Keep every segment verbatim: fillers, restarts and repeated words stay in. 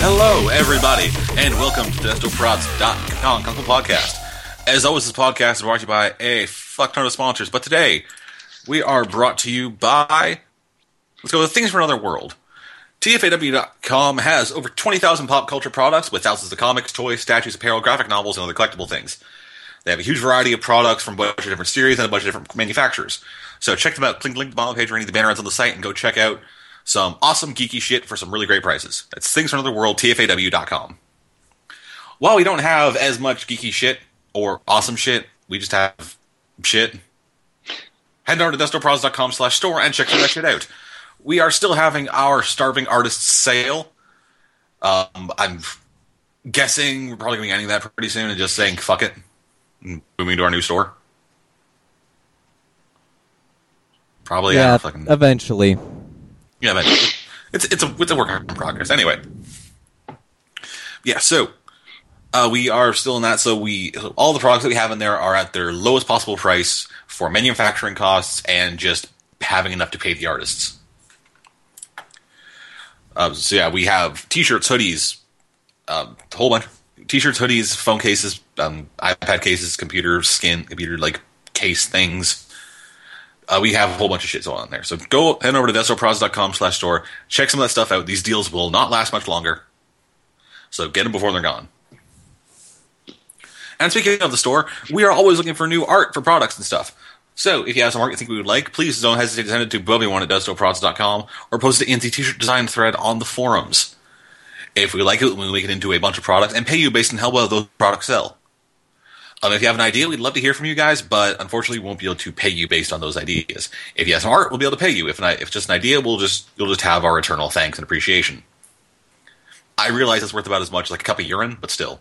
Hello, everybody, and welcome to the Destoprods dot com Kunkel Podcast. As always, this podcast is brought to you by a fuck ton of sponsors, but today we are brought to you by, let's go with Things from Another World. T F A W dot com has over twenty thousand pop culture products with thousands of comics, toys, statues, apparel, graphic novels, and other collectible things. They have a huge variety of products from a bunch of different series and a bunch of different manufacturers. So check them out. Click the link to the bottom of the page or any of the banner ads on the site and go check out some awesome geeky shit for some really great prices. That's Things from Another World, T F A W dot com. While we don't have as much geeky shit or awesome shit, we just have shit. Head over to Destoprods dot com slash store and check that shit out. We are still having our Starving Artists sale. Um, I'm guessing we're probably going to be ending that pretty soon and just saying fuck it and moving to our new store. Probably, yeah, yeah, fucking eventually. Yeah, eventually. It's it's a it's a work in progress. Anyway, yeah. So uh, we are still in that. So we all the products that we have in there are at their lowest possible price for manufacturing costs and just having enough to pay the artists. Uh, so yeah, we have t-shirts, hoodies, um, a whole bunch. T-shirts, hoodies, phone cases, um, iPad cases, computer skin, computer like case things. Uh, we have a whole bunch of shit on there. So go head over to Destoprods dot com slash store. Check some of that stuff out. These deals will not last much longer. So get them before they're gone. And speaking of the store, we are always looking for new art for products and stuff. So if you have some art you think we would like, please don't hesitate to send it to Bobby1 at Destoprods dot com or post it in the t-shirt design thread on the forums. If we like it, we'll make it into a bunch of products and pay you based on how well those products sell. Um, if you have an idea, we'd love to hear from you guys, but unfortunately we won't be able to pay you based on those ideas. If you have some art, we'll be able to pay you. If not, if it's just an idea, we'll just you'll just have our eternal thanks and appreciation. I realize it's worth about as much as like a cup of urine, but still.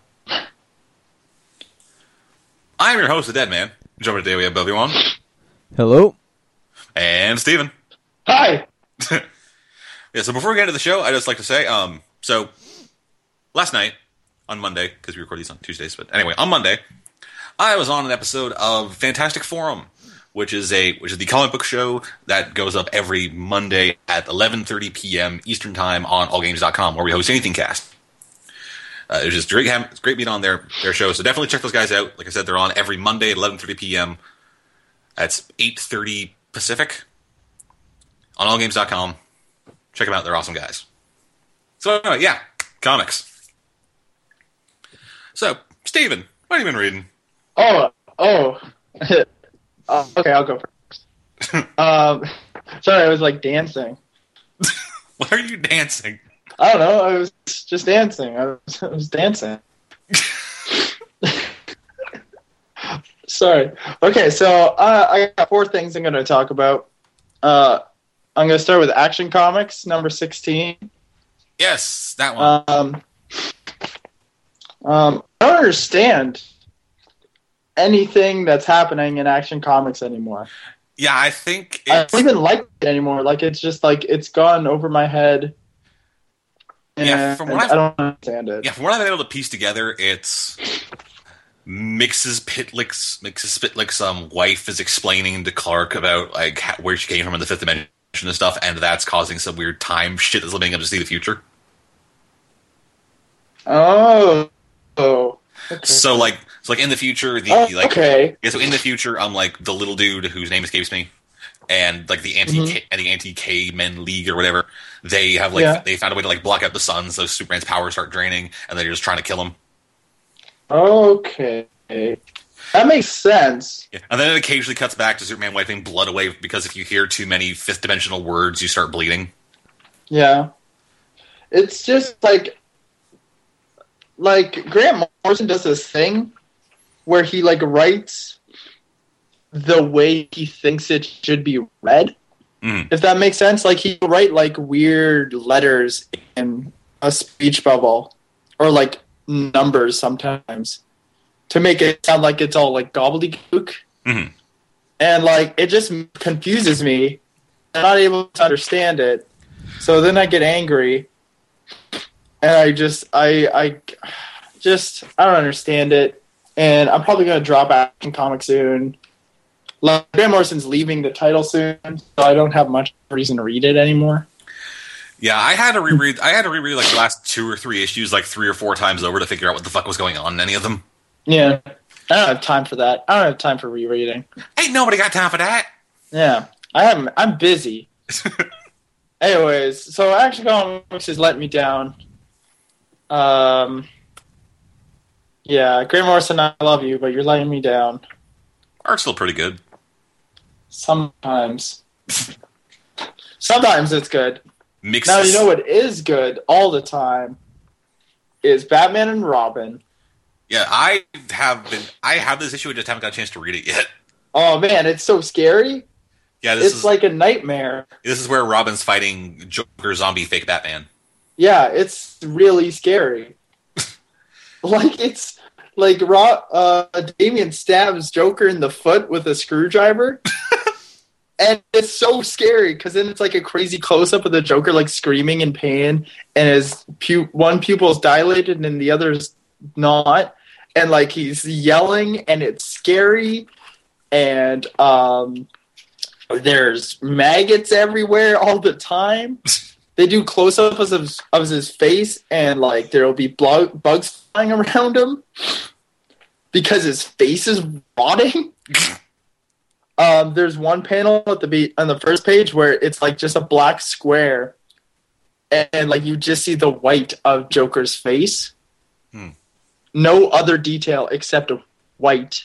I'm your host, the Dead Man. Joining today we have Bobby1. Hello. And Steven. Hi. Yeah, so before we get into the show, I'd just like to say, um, so last night, on Monday, because we record these on Tuesdays, but anyway, on Monday, I was on an episode of Fantastic Forum, which is a which is the comic book show that goes up every Monday at eleven thirty p.m. Eastern Time on all games dot com, where we host Anything Cast. Uh, it's just great, it's great being on their their show, so definitely check those guys out. Like I said, they're on every Monday at eleven thirty p.m. That's eight thirty Pacific on all games dot com. Check them out; they're awesome guys. So anyway, yeah, comics. So Steven, what have you been reading? Oh, oh. uh, okay, I'll go first. um, sorry, I was like dancing. Why are you dancing? I don't know. I was just dancing. I was, I was dancing. Sorry. Okay, so uh, I got four things I'm going to talk about. Uh, I'm going to start with Action Comics, number sixteen. Yes, that one. Um, um, I don't understand anything that's happening in Action Comics anymore. Yeah, I think it's, I don't even like it anymore. Like, it's just like it's gone over my head. And yeah, from what I've, I don't understand it. Yeah, from what I've been able to piece together, it's Mixes Pitlick's Mixes Pitlick's um, wife is explaining to Clark about like how, where she came from in the fifth dimension and stuff, and that's causing some weird time shit that's letting him to see the future. Oh, oh. Okay. So like, so like in the future, the oh, like okay. Yeah, so in the future, I'm like the little dude whose name escapes me, and like the anti mm-hmm. and the anti K-Men League or whatever. They have like yeah. they found a way to like block out the sun, so Superman's powers start draining, and they're just trying to kill him. Okay, that makes sense. Yeah. And then it occasionally cuts back to Superman wiping blood away because if you hear too many fifth dimensional words, you start bleeding. Yeah, it's just like. Like, Grant Morrison does this thing where he, like, writes the way he thinks it should be read, mm. if that makes sense. Like, he'll write, like, weird letters in a speech bubble or, like, numbers sometimes to make it sound like it's all, like, gobbledygook. Mm-hmm. And, like, it just confuses me. I'm not able to understand it. So then I get angry. And I just, I, I just, I don't understand it. And I'm probably going to drop Action Comics soon. Like, Grant Morrison's leaving the title soon, so I don't have much reason to read it anymore. Yeah, I had to reread. I had to reread like the last two or three issues like three or four times over to figure out what the fuck was going on in any of them. Yeah, I don't have time for that. I don't have time for rereading. Ain't nobody got time for that. Yeah, I am. I'm busy. Anyways, so Action Comics has let me down. Um, yeah, Grant Morrison, I love you, but you're letting me down. Art's still pretty good. Sometimes. Sometimes it's good. Mixed. Now, you know what is good all the time is Batman and Robin. Yeah, I have been. I have this issue. I just haven't got a chance to read it yet. Oh, man, it's so scary. Yeah, this it's is like a nightmare. This is where Robin's fighting Joker, zombie, fake Batman. Yeah, it's really scary. Like, it's like Ro- uh, Damian stabs Joker in the foot with a screwdriver. And it's so scary because then it's like a crazy close-up of the Joker like screaming in pain, and his pu- one pupil's dilated and the other's not, and like he's yelling, and it's scary, and um, there's maggots everywhere all the time. They do close-ups of, of his face, and like there'll be blo- bugs flying around him because his face is rotting. Um, there's one panel at the be- on the first page where it's like just a black square, and, and like you just see the white of Joker's face. Hmm. No other detail except a white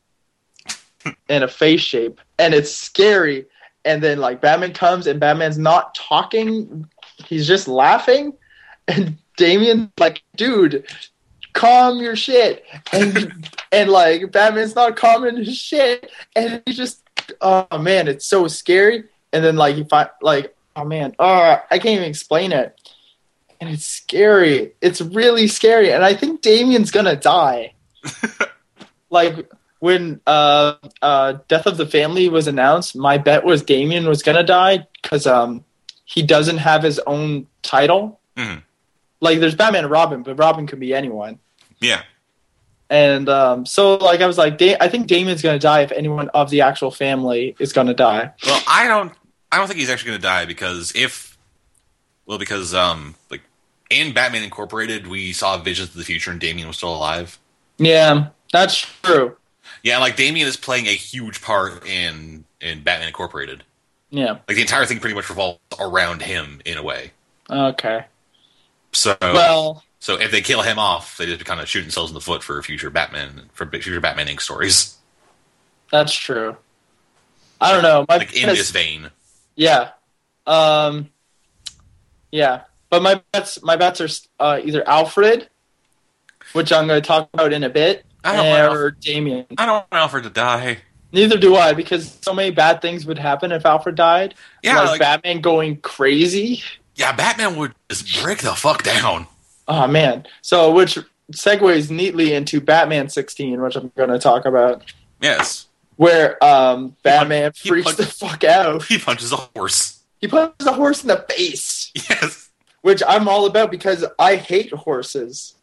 and a face shape, and it's scary. And then like Batman comes, and Batman's not talking; he's just laughing. And Damian's like, "Dude, calm your shit," and and like Batman's not calming his shit, and he just. Oh man, it's so scary. And then like you find like, oh man, oh I can't even explain it. And it's scary. It's really scary. And I think Damian's gonna die. Like when uh, uh, Death of the Family was announced, my bet was Damian was gonna die because um, he doesn't have his own title. Mm-hmm. Like there's Batman and Robin, but Robin could be anyone. Yeah. And um, so, like, I was like, da- I think Damian's going to die if anyone of the actual family is going to die. Well, I don't, I don't think he's actually going to die because if, well, because um, like in Batman Incorporated, we saw visions of the future and Damian was still alive. Yeah, that's true. Yeah, like Damian is playing a huge part in in Batman Incorporated. Yeah, like the entire thing pretty much revolves around him in a way. Okay. So well. So if they kill him off, they just kind of shoot themselves in the foot for future Batman, for future Batman Incorporated stories. That's true. I don't know. My like in is, this vein. Yeah. Um, yeah. But my bets, my bets are uh, either Alfred, which I'm going to talk about in a bit, I don't and, want or Damian. I don't want Alfred to die. Neither do I, because so many bad things would happen if Alfred died. Yeah, like, like Batman going crazy. Yeah, Batman would just break the fuck down. Oh, man. So, which segues neatly into Batman sixteen, which I'm going to talk about. Yes. Where um, Batman he freaks punch- the fuck out. He punches a horse. He punches a horse in the face. Yes. Which I'm all about because I hate horses.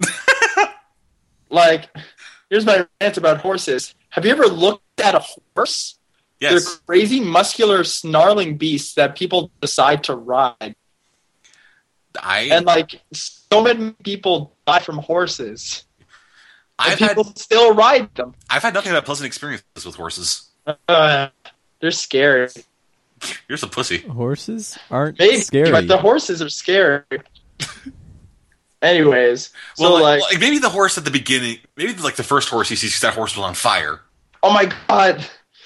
Like, here's my rant about horses. Have you ever looked at a horse? Yes. They're crazy, muscular, snarling beasts that people decide to ride. I And, like, so many people die from horses. I've and people had, still ride them. I've had nothing but pleasant experiences with horses. Uh, they're scary. You're some pussy. Horses aren't Maybe, scary. but the horses are scary. Anyways, so, Well, like, like, maybe the horse at the beginning, maybe like the first horse you see, that horse was on fire. oh my god.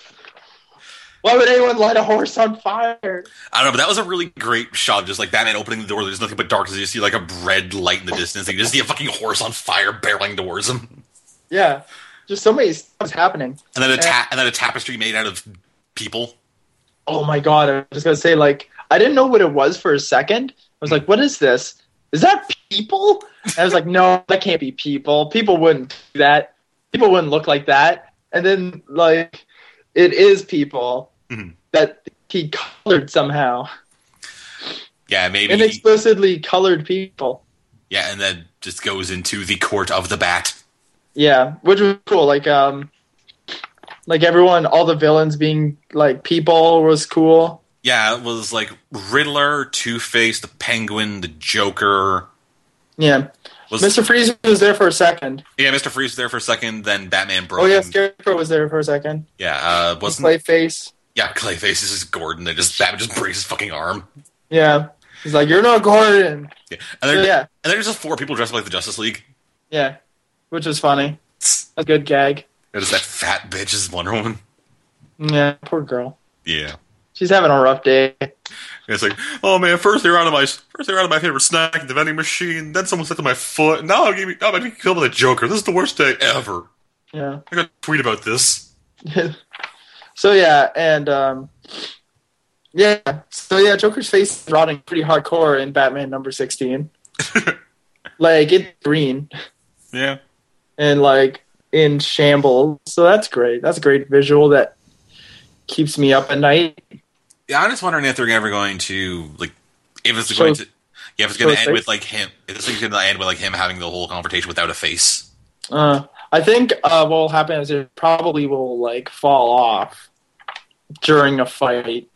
Why would anyone light a horse on fire? I don't know, but that was a really great shot of just like Batman opening the door. There's nothing but darkness. You just see like a red light in the distance. And you just see a fucking horse on fire barreling towards him. Yeah, just so many stuff happening. And then a ta- and then a tapestry made out of people. Oh my god, I was just gonna say, like, I didn't know what it was for a second. I was like, what is this? Is that people? And I was like, no, that can't be people. People wouldn't do that. People wouldn't look like that. And then, like, it is people Mm-hmm. that he colored somehow. Yeah, maybe. Inexplicably colored people. Yeah, and then just goes into the court of the bat. Yeah, which was cool. Like, um, like everyone, all the villains being like people was cool. Yeah, it was like Riddler, Two-Face, the Penguin, the Joker. Yeah. Was, Mister Freeze was there for a second. Yeah, Mister Freeze was there for a second, then Batman broke Oh, yeah, him. Scarecrow was there for a second. Yeah, uh, wasn't... Clayface. Yeah, Clayface is just Gordon. They just Batman just breaks his fucking arm. Yeah. He's like, you're not Gordon. Yeah. And, then, so, yeah. and there's just four people dressed up like the Justice League. Yeah. Which is funny. A good gag. There's that fat bitch is Wonder Woman. Yeah, poor girl. Yeah. She's having a rough day. It's like, oh man, first they were out of my first they were out of my favorite snack, the vending machine. Then someone stepped on my foot. Now I gave me now I'm getting killed by the Joker. This is the worst day ever. Yeah. I got a tweet about this. So yeah, and um, yeah, so yeah, Joker's face is rotting pretty hardcore in Batman number sixteen. Like it's green. Yeah. And like in shambles. So that's great. That's a great visual that keeps me up at night. Yeah, I'm just wondering if they're ever going to like if it's going Show, to yeah if it's going to end face? with like him if it's going to end with like him having the whole confrontation without a face. Uh, I think uh, what will happen is it probably will like fall off during a fight.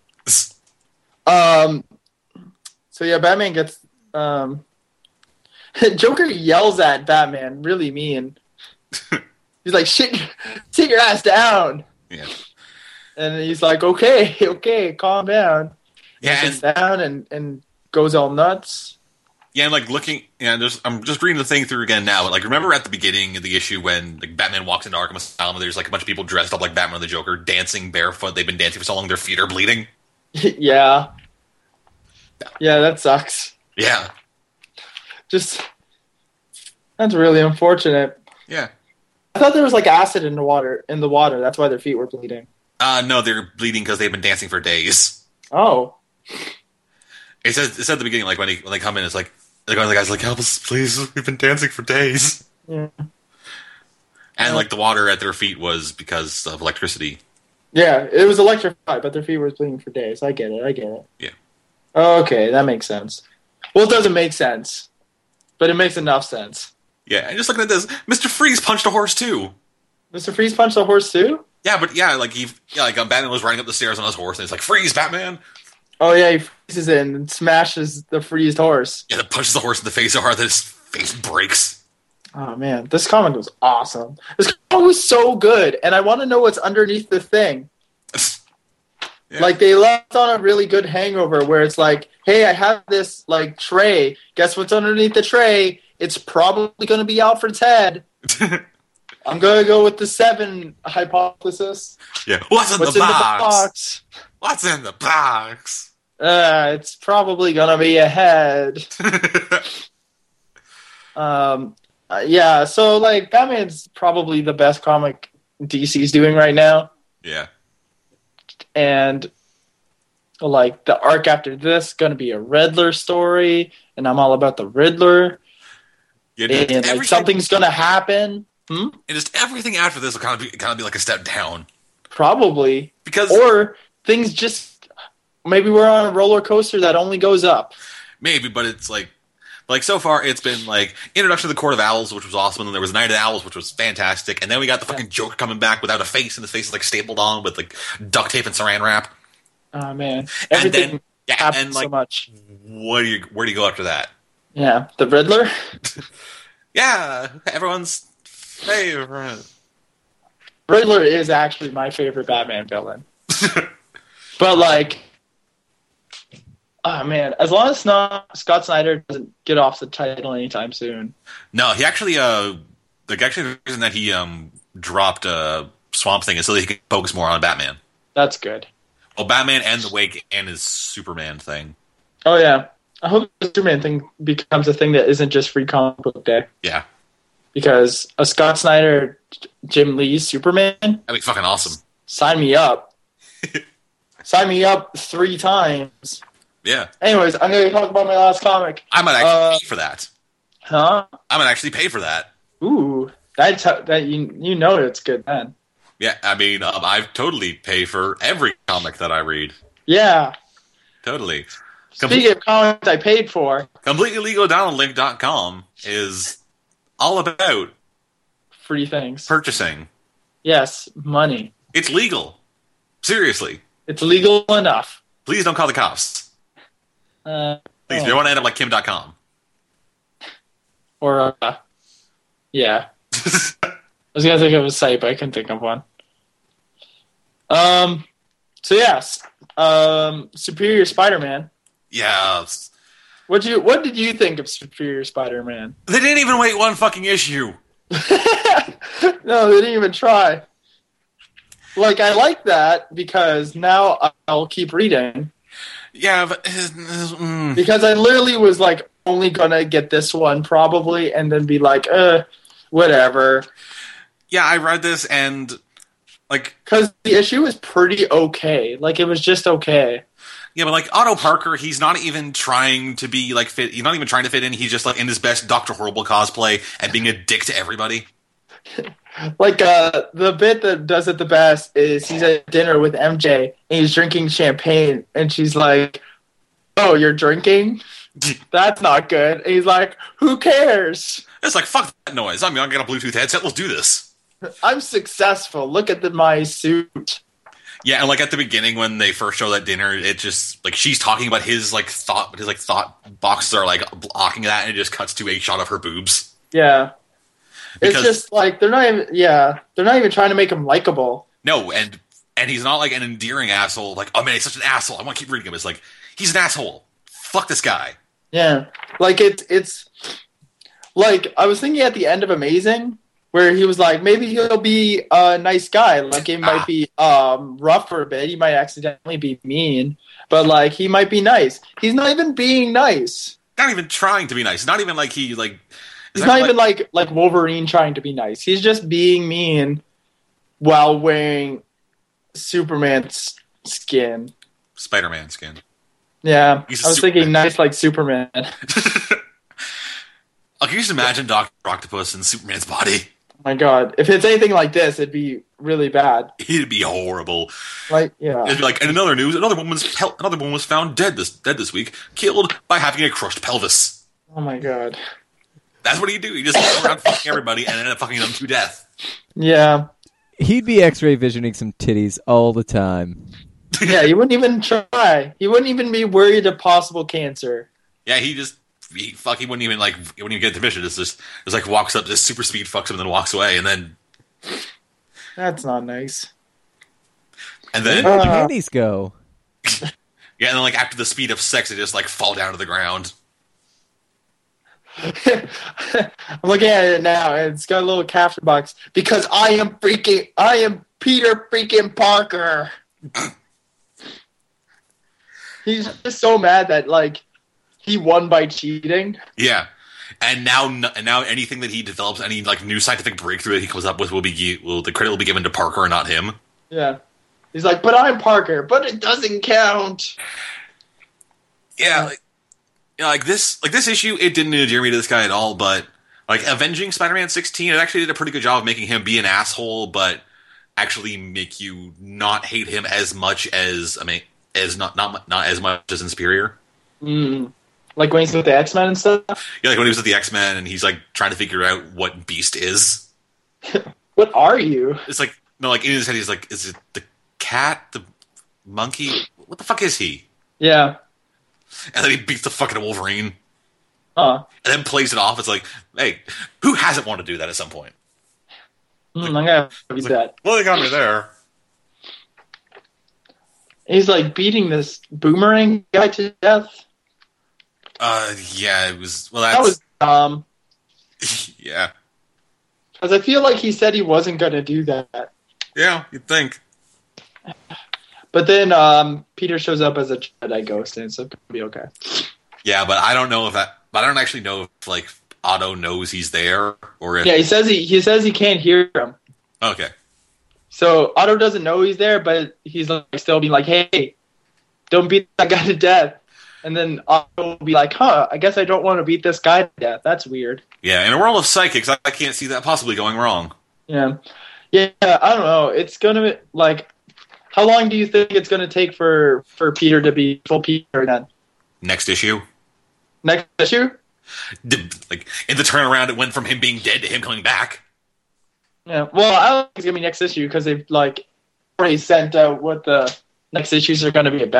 um. So yeah, Batman gets um. Joker yells at Batman, really mean. He's like, "Shit, sit your ass down." Yeah. And he's like, "Okay, okay, calm down." Yeah, he sits down and, and goes all nuts. Yeah, and like looking, yeah, there's, I'm just reading the thing through again now. But like, remember at the beginning of the issue when like Batman walks into Arkham Asylum, and there's like a bunch of people dressed up like Batman and the Joker, dancing barefoot. They've been dancing for so long, their feet are bleeding. Yeah, yeah, that sucks. Yeah, just that's really unfortunate. Yeah, I thought there was like acid in the water. In the water, that's why their feet were bleeding. Uh, no, they're bleeding because they've been dancing for days. Oh. It says it said at the beginning, like when, he, when they come in, it's like like one of the guys like, "Help us, please! We've been dancing for days." Yeah. And like the water at their feet was because of electricity. Yeah, it was electrified, but their feet were bleeding for days. I get it. I get it. Yeah. Okay, that makes sense. Well, it doesn't make sense, but it makes enough sense. Yeah, and just looking at this, Mister Freeze punched a horse too. Mister Freeze punched a horse too? Yeah, but yeah, like he, yeah, like um, Batman was riding up the stairs on his horse, and he's like, "Freeze, Batman!" Oh yeah, he freezes it and smashes the freezed horse. Yeah, that punches the horse in the face so hard that his face breaks. Oh man, this comic was awesome. This comic was so good, and I want to know what's underneath the thing. Yeah. Like they left on a really good hangover where it's like, hey, I have this like tray. Guess what's underneath the tray? It's probably going to be Alfred's head. I'm going to go with the seven hypothesis. Yeah. What's in, what's the, in box? the box? What's in the box? Uh, it's probably going to be a head. um, uh, yeah, so like Batman's probably the best comic D C's doing right now. Yeah. And like the arc after this going to be a Riddler story, and I'm all about the Riddler. Yeah, and like, something's going to happen. Hmm? And just everything after this will kind of be kind of be like a step down. Probably. Because or things just maybe we're on a roller coaster that only goes up. Maybe, but it's like like so far it's been like introduction to the Court of Owls, which was awesome, and then there was Night of the Owls, which was fantastic, and then we got the fucking yeah. Joker coming back without a face, and his face is like stapled on with like duct tape and saran wrap. Oh man. Everything and then, yeah, happens and like, so much. What do you where do you go after that? Yeah. The Riddler? Yeah, everyone's favorite. Riddler is actually my favorite Batman villain. But like, oh man, as long as not, Scott Snyder doesn't get off the title anytime soon. No, he actually, uh, like actually the reason that he um dropped uh, Swamp Thing is so that he can focus more on Batman. That's good. Well, Batman and the Wake and his Superman thing. Oh yeah, I hope the Superman thing becomes a thing that isn't just Free Comic Book Day. Yeah. Because a Scott Snyder, Jim Lee's Superman. That'd be fucking awesome. Sign me up. Sign me up three times. Yeah. Anyways, I'm going to talk about my last comic. I might actually uh, pay for that. Huh? I might actually pay for that. Ooh, that's that you you know it's good then. Yeah, I mean, um, I totally pay for every comic that I read. Yeah. Totally. Speaking Comple- of comics I paid for. Completely Legal Download dot com is all about free things. Purchasing. Yes, money. It's legal. Seriously. It's legal enough. Please don't call the cops. Uh, Please, oh. you don't want to end up like Kim dot com. Or, uh, yeah. I was going to think of a site, but I couldn't think of one. Um. So, yes. Um, Superior Spider-Man. Yeah. What you? What did you think of Superior Spider-Man? They didn't even wait one fucking issue. No, they didn't even try. Like, I like that because now I'll keep reading. Yeah, but... Mm. Because I literally was, like, only gonna get this one, probably, and then be like, uh, whatever. Yeah, I read this, and, like... Because the issue is pretty okay. Like, it was just okay. Yeah, but, like, Otto Parker, he's not even trying to be, like, fit... He's not even trying to fit in. He's just, like, in his best Doctor Horrible cosplay and being a dick to everybody. Like, uh, the bit that does it the best is he's at dinner with M J, and he's drinking champagne, and she's like, oh, you're drinking? That's not good. And he's like, who cares? It's like, fuck that noise. I'm gonna get a Bluetooth headset. Let's do this. I'm successful. Look at the, my suit. Yeah, and, like, at the beginning when they first show that dinner, it just, like, she's talking about his, like, thought... His, like, thought boxes are, like, blocking that, and it just cuts to a shot of her boobs. Yeah. Because, it's just like they're not even yeah they're not even trying to make him likable. No, and and he's not like an endearing asshole. Like, oh man, he's such an asshole. I want to keep reading him. It's like he's an asshole. Fuck this guy. Yeah, like it's it's like I was thinking at the end of Amazing where he was like maybe he'll be a nice guy. Like it might ah. be um, rough for a bit. He might accidentally be mean, but like he might be nice. He's not even being nice. Not even trying to be nice. Not even like he like. He's not even like, like like Wolverine trying to be nice. He's just being mean while wearing Superman's skin. Spider-Man skin. Yeah, He's I was Superman. thinking nice like Superman. Like, you just imagine Doctor Octopus in Superman's body. Oh my god, if it's anything like this, it'd be really bad. It'd be horrible. Like, yeah. It'd be like, in another news, another woman was pel- another woman was found dead this dead this week, killed by having a crushed pelvis. Oh my god. That's what he'd do. He just go around fucking everybody and end up fucking them to death. Yeah. He'd be X-ray visioning some titties all the time. Yeah, he wouldn't even try. He wouldn't even be worried of possible cancer. Yeah, he just he fuck. He wouldn't even like. He wouldn't even get the mission. It's just it's like walks up, just super speed fucks him, and then walks away, and then That's not nice. and then Uh, Where'd the panties go? yeah, and then like after the speed of sex, they just like fall down to the ground. I'm looking at it now, and it's got a little caption box because I am freaking, I am Peter freaking Parker. He's just so mad that like he won by cheating. Yeah, and now and now anything that he develops, any like new scientific breakthrough that he comes up with, will be will the credit will be given to Parker and not him. Yeah, he's like, but I'm Parker, but it doesn't count. Yeah, like, you know, like this, like this issue, it didn't endear me to this guy at all. But like Avenging Spider-Man sixteen, it actually did a pretty good job of making him be an asshole, but actually make you not hate him as much as I mean, as not not not as much as in Superior. Mm. Like when he's with the X-Men and stuff. Yeah, like when he was with the X-Men and he's like trying to figure out what Beast is. What are you? It's like no, like in his head, he's like, is it the cat, the monkey? What the fuck is he? Yeah. And then he beats the fucking Wolverine. Huh. And then plays it off. It's like, hey, who hasn't wanted to do that at some point? Mm, I'm gonna read Like, that. well, they got me there. He's like beating this boomerang guy to death. Uh, yeah, it was. Well, that's That was dumb. yeah, Because I feel like he said he wasn't gonna do that. yeah. You'd think. But then um, Peter shows up as a Jedi ghost, and so it'll be okay. Yeah, but I don't know if that. But I don't actually know if like Otto knows he's there or if. Yeah, he says he he says he can't hear him. Okay. So Otto doesn't know he's there, but he's like still being like, "Hey, don't beat that guy to death." And then Otto will be like, "Huh? I guess I don't want to beat this guy to death. That's weird." Yeah, in a world of psychics, I, I can't see that possibly going wrong. Yeah, yeah. I don't know. It's gonna be like, how long do you think it's gonna take for for Peter to be full Peter again? Next issue, Next issue? the, like in the turnaround, it went from him being dead to him coming back. Yeah. Well, I don't think it's gonna be next issue because they've like already sent out what the next issues are gonna be about.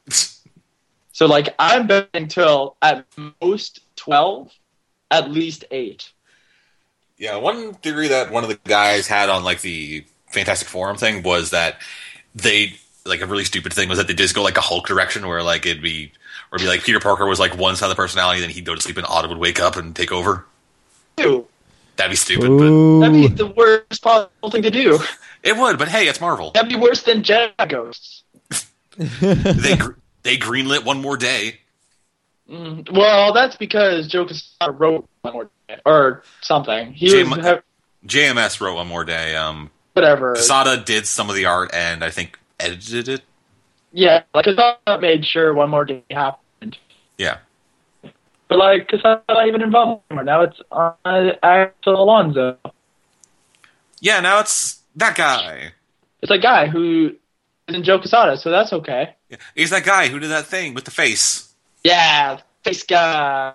So, like, I'm betting till at most twelve, at least eight. Yeah, one theory that one of the guys had on like the Fantastic Forum thing was that they like a really stupid thing was that they just go like a Hulk direction where like it'd be or it'd be like Peter Parker was like one side of the personality, then he'd go to sleep and Otto would wake up and take over. Ew. That'd be stupid, Ooh. That'd be the worst possible thing to do. but it would. But hey, it's Marvel. That'd be worse than Jedi Ghosts. they gr- they greenlit One More Day. Mm, well, that's because Joe Quesada wrote one more day, or something. He J- was ha- J M S wrote One More Day. Um, whatever. Quesada did some of the art and I think edited it. Yeah, like Quesada made sure one more day happened. Yeah. But like Quesada's not even involved anymore. Now it's on Axel Alonso. Yeah, now it's that guy. It's a guy who isn't Joe Quesada, so that's okay. Yeah. He's that guy who did that thing with the face. Yeah, face guy.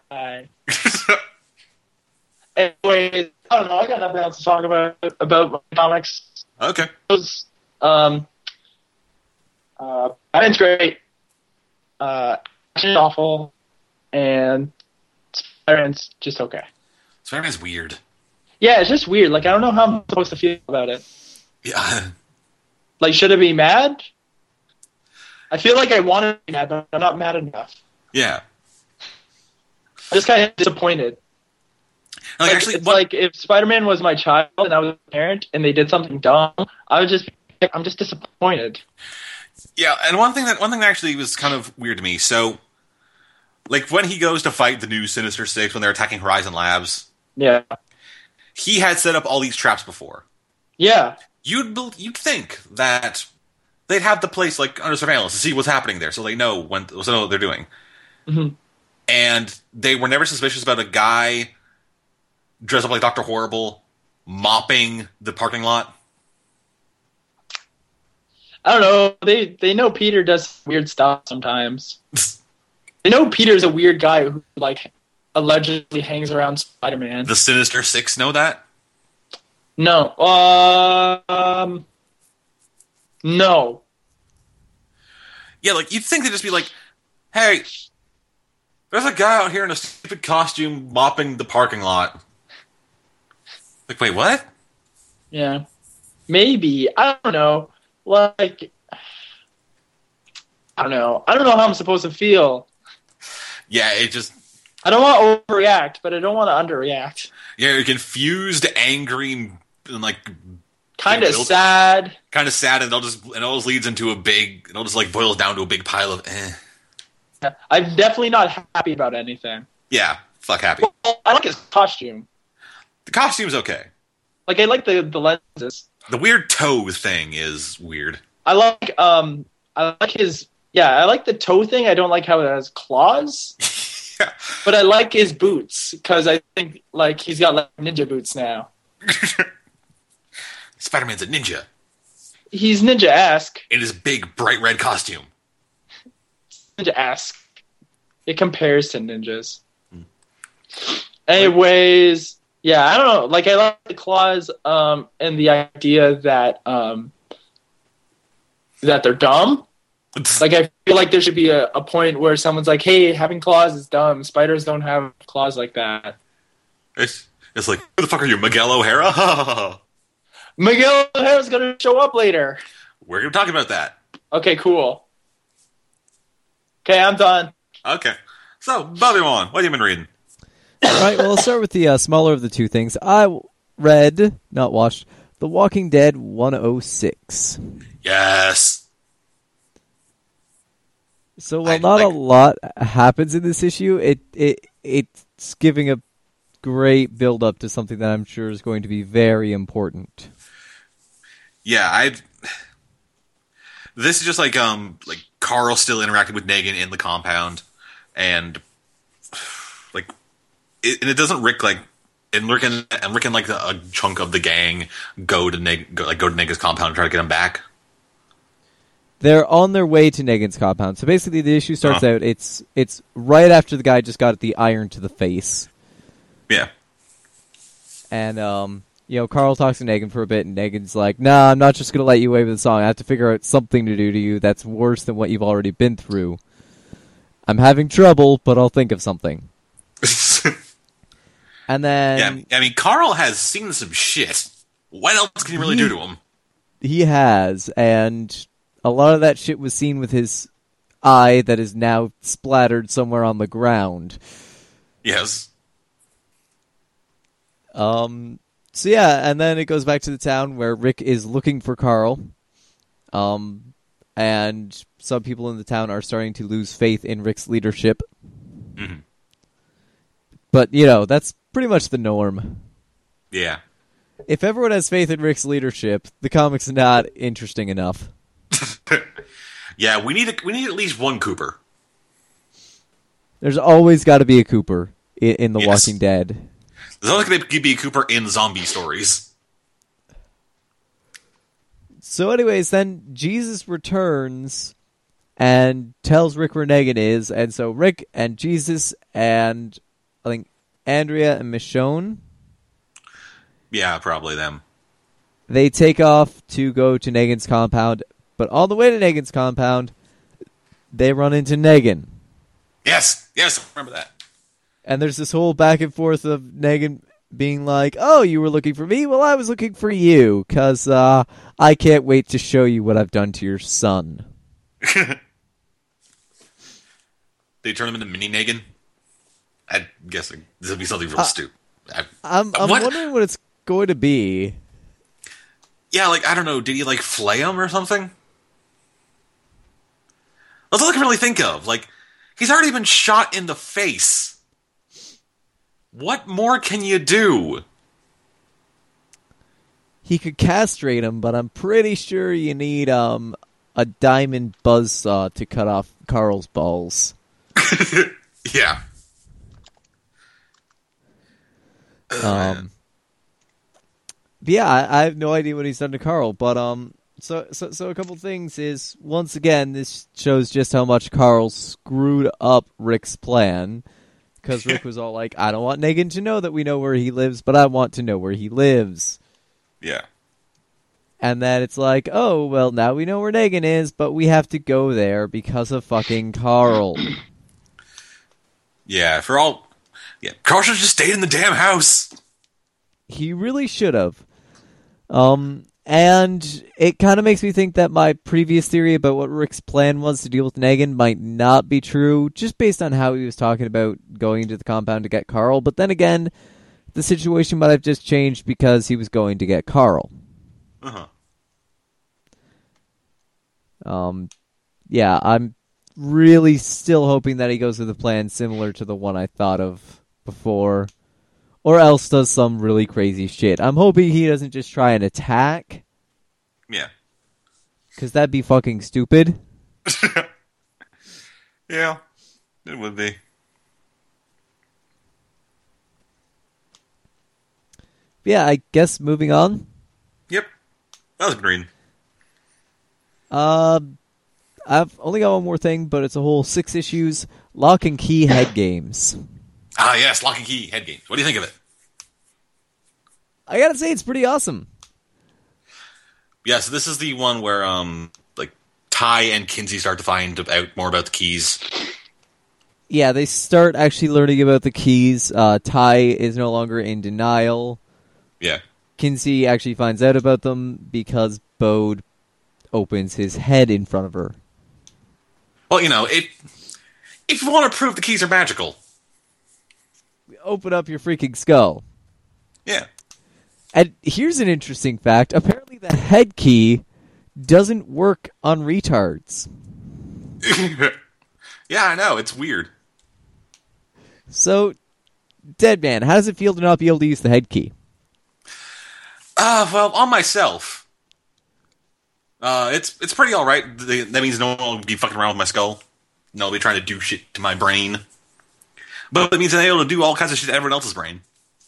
Anyway, I don't know. I got nothing else to talk about about comics. Okay. Those, um, uh, Batman's great. Uh, Action's awful, and Spider-Man's just okay. Spider-Man's weird. Yeah, it's just weird. Like I don't know how I'm supposed to feel about it. Yeah. Like, should I be mad? I feel like I want to be mad, but I'm not mad enough. Yeah. I'm just kind of disappointed. Like, Like, actually, it's what, like if Spider-Man was my child and I was a parent and they did something dumb, I would just I'm just disappointed. yeah, and one thing that one thing that actually was kind of weird to me. So, like when he goes to fight the new Sinister Six when they're attacking Horizon Labs, Yeah. he had set up all these traps before. Yeah. You'd bel- you'd think that they'd have the place like under surveillance to see what's happening there, so they know when so they know what they're doing. hmm And they were never suspicious about a guy dressed up like Doctor Horrible mopping the parking lot. I don't know. They they know Peter does weird stuff sometimes. They know Peter's a weird guy who like allegedly hangs around Spider-Man. The Sinister Six know that. No. Uh, um. No. Yeah, like you'd think they'd just be like, "Hey, there's a guy out here in a stupid costume mopping the parking lot." Like, wait, what? Yeah. Maybe. I don't know. Like, I don't know. I don't know how I'm supposed to feel. Yeah, it just I don't want to overreact, but I don't want to underreact. yeah, you're confused, angry, and, and like Kind of Yeah, sad. kind of sad, and it all just and it all just leads into a big, it all just like boils down to a big pile of eh. I'm definitely not happy about anything. Yeah, fuck happy. Well, I like his costume. The costume's okay. Like, I like the, the lenses. The weird toe thing is weird. I like um I like his yeah, I like the toe thing. I don't like how it has claws. Yeah. But I like his boots because I think like he's got like ninja boots now. Spider-Man's a ninja He's ninja-esque. in his big bright red costume. Ninja-esque. It compares to ninjas. Anyways, yeah, I don't know. Like, I like the claws um, and the idea that um, that they're dumb. Like, I feel like there should be a, a point where someone's like, hey, having claws is dumb. Spiders don't have claws like that. It's, it's like, who the fuck are you, Miguel O'Hara? Miguel O'Hara's going to show up later. We're going to talk about that. Okay, cool. Okay, I'm done. Okay. So, Bobby Wan, what have you been reading? All right, well, I'll start with the uh, smaller of the two things. I read, not watched, The Walking Dead one oh six. Yes. So while I not a like- lot happens in this issue, it, it it's giving a great build-up to something that I'm sure is going to be very important. Yeah, I. This is just like um like Carl still interacting with Negan in the compound, and like, it, and it doesn't Rick like and Rick and, and Rick and like the, a chunk of the gang go to Neg go, like go to Negan's compound and try to get him back. They're on their way to Negan's compound. So basically, the issue starts Uh-huh. out. It's it's right after the guy just got the iron to the face, Yeah, and um, you know, Carl talks to Negan for a bit, and Negan's like, nah, I'm not just going to let you away with the song. I have to figure out something to do to you that's worse than what you've already been through. I'm having trouble, but I'll think of something. And then... Yeah, I mean, Carl has seen some shit. What else can you really he, do to him? He has, and a lot of that shit was seen with his eye that is now splattered somewhere on the ground. Yes. Um... So yeah, and then it goes back to the town where Rick is looking for Carl. Um, and some people in the town are starting to lose faith in Rick's leadership. Mm-hmm. But, you know, that's pretty much the norm. Yeah. If everyone has faith in Rick's leadership, the comic's not interesting enough. Yeah, we need a, we need at least one Cooper. There's always got to be a Cooper in, in The Yes. Walking Dead. There's always going to be a Cooper in zombie stories. So anyways, then Jesus returns and tells Rick where Negan is, and so Rick and Jesus and I think Andrea and Michonne, Yeah, probably them. they take off to go to Negan's compound, but on the way to Negan's compound, they run into Negan. Yes, yes, remember that. And there's this whole back and forth of Negan being like, oh, you were looking for me? Well, I was looking for you, because uh, I can't wait to show you what I've done to your son. They turn him into mini Negan? I'm guessing this would be something real Uh, stupid. I, I'm, I'm what? wondering what it's going to be. Yeah, like, I don't know, did he, like, flay him or something? That's all I can really think of. Like, he's already been shot in the face. What more can you do? He could castrate him, but I'm pretty sure you need um a diamond buzzsaw to cut off Carl's balls. Yeah. Um, but yeah, I, I have no idea what he's done to Carl, but um, so so so a couple things is once again this shows just how much Carl screwed up Rick's plan, because Rick was all like, "I don't want Negan to know that we know where he lives, but I want to know where he lives." Yeah. And then it's like, "Oh well, now we know where Negan is, but we have to go there because of fucking Carl." Yeah, for all... Yeah, Carl should have just stayed in the damn house. He really should have. Um, and it kind of makes me think that my previous theory about what Rick's plan was to deal with Negan might not be true, just based on how he was talking about going into the compound to get Carl. But then again, the situation might have just changed because he was going to get Carl. Uh-huh. Um, yeah, I'm really still hoping that he goes with a plan similar to the one I thought of before, or else does some really crazy shit. I'm hoping he doesn't just try and attack, Yeah. because that'd be fucking stupid. Yeah, it would be. Yeah, I guess moving on. Yep. That was green. Uh, I've only got one more thing, but it's a whole six issues Lock and Key head games. Ah, yes, Lock and Key head games. What do you think of it? I gotta say, it's pretty awesome. Yeah, so this is the one where, um, like, Ty and Kinsey start to find out more about the keys. Yeah, they start actually learning about the keys. Uh, Ty is no longer in denial. Yeah. Kinsey actually finds out about them because Bode opens his head in front of her. Well, you know, it, if you want to prove the keys are magical. Open up your freaking skull. Yeah. And here's an interesting fact. Apparently the head key doesn't work on retards. Yeah, I know. It's weird. So, Deadman, how does it feel to not be able to use the head key? Uh, well, on myself. Uh, it's it's pretty alright. That means no one will be fucking around with my skull. No one will be trying to do shit to my brain. But it means I'm able to do all kinds of shit to everyone else's brain.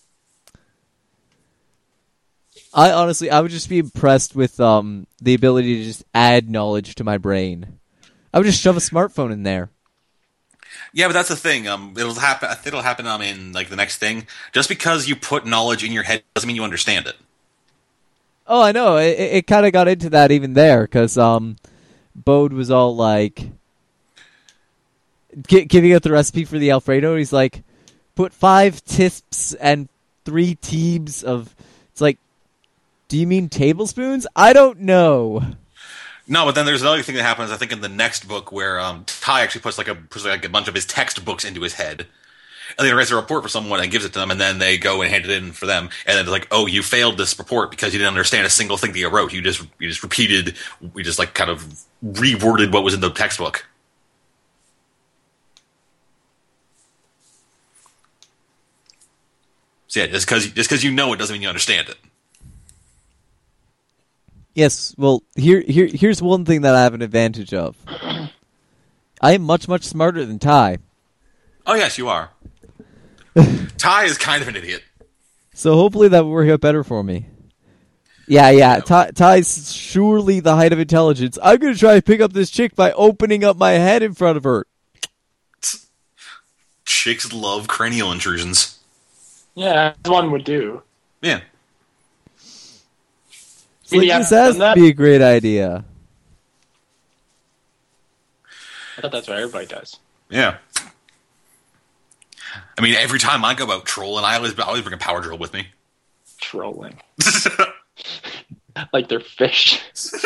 I honestly, I would just be impressed with um the ability to just add knowledge to my brain. I would just shove a smartphone in there. Yeah, but that's the thing. Um, it'll happen. It'll happen. Um, in like the next thing. Just because you put knowledge in your head doesn't mean you understand it. Oh, I know. It, it kind of got into that even there, because um, Bode was all like, gi- giving out the recipe for the Alfredo. He's like, put five tips and three teams of... It's like, do you mean tablespoons? I don't know. No, but then there's another thing that happens, I think, in the next book where um, Ty actually puts like a puts like a bunch of his textbooks into his head. And then he writes a report for someone and gives it to them, and then they go and hand it in for them. And then it's like, oh, you failed this report because you didn't understand a single thing that you wrote. You just you just repeated, we just like kind of reworded what was in the textbook. So yeah, just because just because you know it doesn't mean you understand it. Yes, well, here, here, here's one thing that I have an advantage of. I am much, much smarter than Ty. Oh, yes, you are. Ty is kind of an idiot. So hopefully that will work out better for me. Yeah, yeah, Ty, Ty's surely the height of intelligence. I'm going to try to pick up this chick by opening up my head in front of her. Chicks love cranial intrusions. Yeah, as one would do. Yeah. It's like, Yeah, this has and that- to be a great idea. I thought that's what everybody does. Yeah. I mean, every time I go out trolling, I always, I always bring a power drill with me. Trolling. Like they're fish.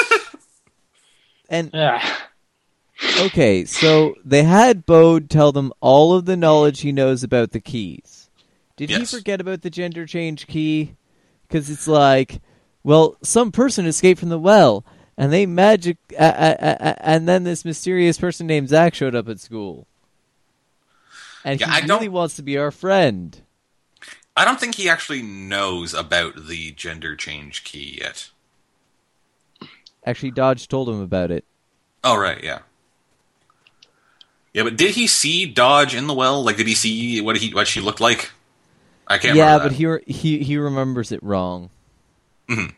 And Yeah. okay, so they had Bode tell them all of the knowledge he knows about the keys. Did Yes. he forget about the gender change key? Because it's like, well, some person escaped from the well, and they magic, uh, uh, uh, and then this mysterious person named Zach showed up at school, and Yeah, he I really don't- wants to be our friend. I don't think he actually knows about the gender change key yet. Actually, Dodge told him about it. Oh, right, yeah. Yeah, but did he see Dodge in the well? Like, did he see what he what she looked like? I can't Yeah, remember but he re- he he remembers it wrong. Mhm.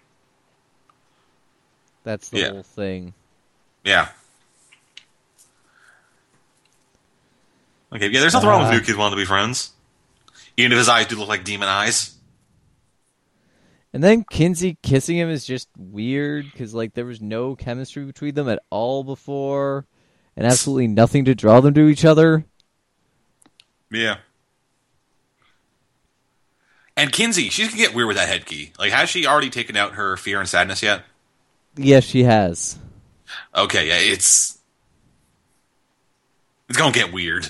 That's the Yeah. whole thing. Yeah. Okay, yeah, there's nothing wrong with Uh, two kids wanting to be friends. Even if his eyes do look like demon eyes. And then Kinsey kissing him is just weird, because like there was no chemistry between them at all before, and absolutely nothing to draw them to each other. Yeah. And Kinsey, she can get weird with that head key. Like, has she already taken out her fear and sadness yet? Yes, she has. Okay, yeah, it's... It's gonna get weird.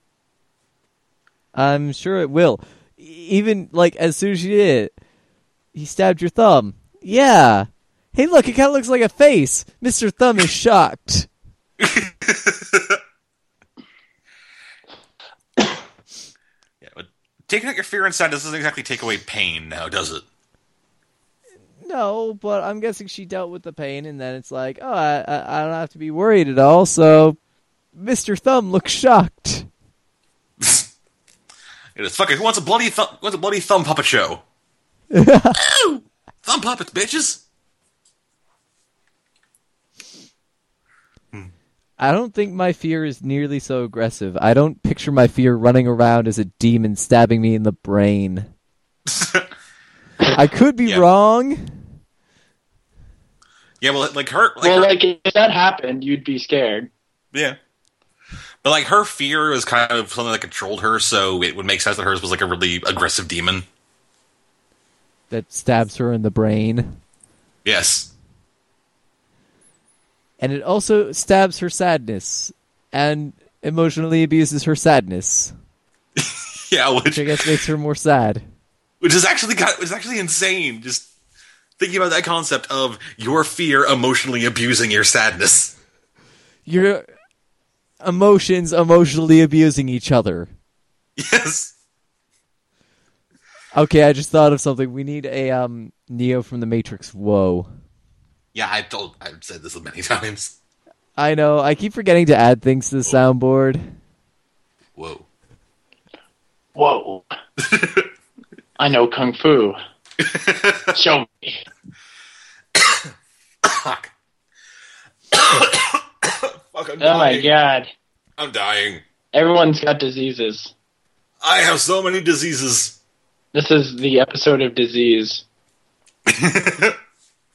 I'm sure it will. E- Even, like, as soon as she did it, he stabbed your thumb. Yeah. Hey, look, it kind of looks like a face. Mister Thumb is shocked. Yeah, but taking out your fear and sadness doesn't exactly take away pain now, does it? No, but I'm guessing she dealt with the pain, and then it's like, oh, I, I, I don't have to be worried at all, so Mister Thumb looks shocked. It is fucking, who wants a bloody thumb, who wants a bloody thumb puppet show? Ow! Thumb puppets, bitches! I don't think my fear is nearly so aggressive. I don't picture my fear running around as a demon stabbing me in the brain. I could be Yeah. wrong. Yeah, well, like her, like Well, her, like if that happened, you'd be scared. yeah. But like her fear was kind of something that controlled her, so it would make sense that hers was like a really aggressive demon. That stabs her in the brain. Yes. And it also stabs her sadness and emotionally abuses her sadness, Yeah, which which I guess makes her more sad. which is actually kind of, it's actually insane. Just thinking about that concept of your fear emotionally abusing your sadness. Your emotions emotionally abusing each other. Yes. Okay, I just thought of something. We need a um Neo from the Matrix. Whoa. Yeah, I told, I've said this many times. I know. I keep forgetting to add things to the soundboard. Whoa. Whoa. I know Kung Fu. Show me. Fuck. Fuck, I'm Oh my dying. god. I'm dying. Everyone's got diseases. I have so many diseases. This is the episode of disease.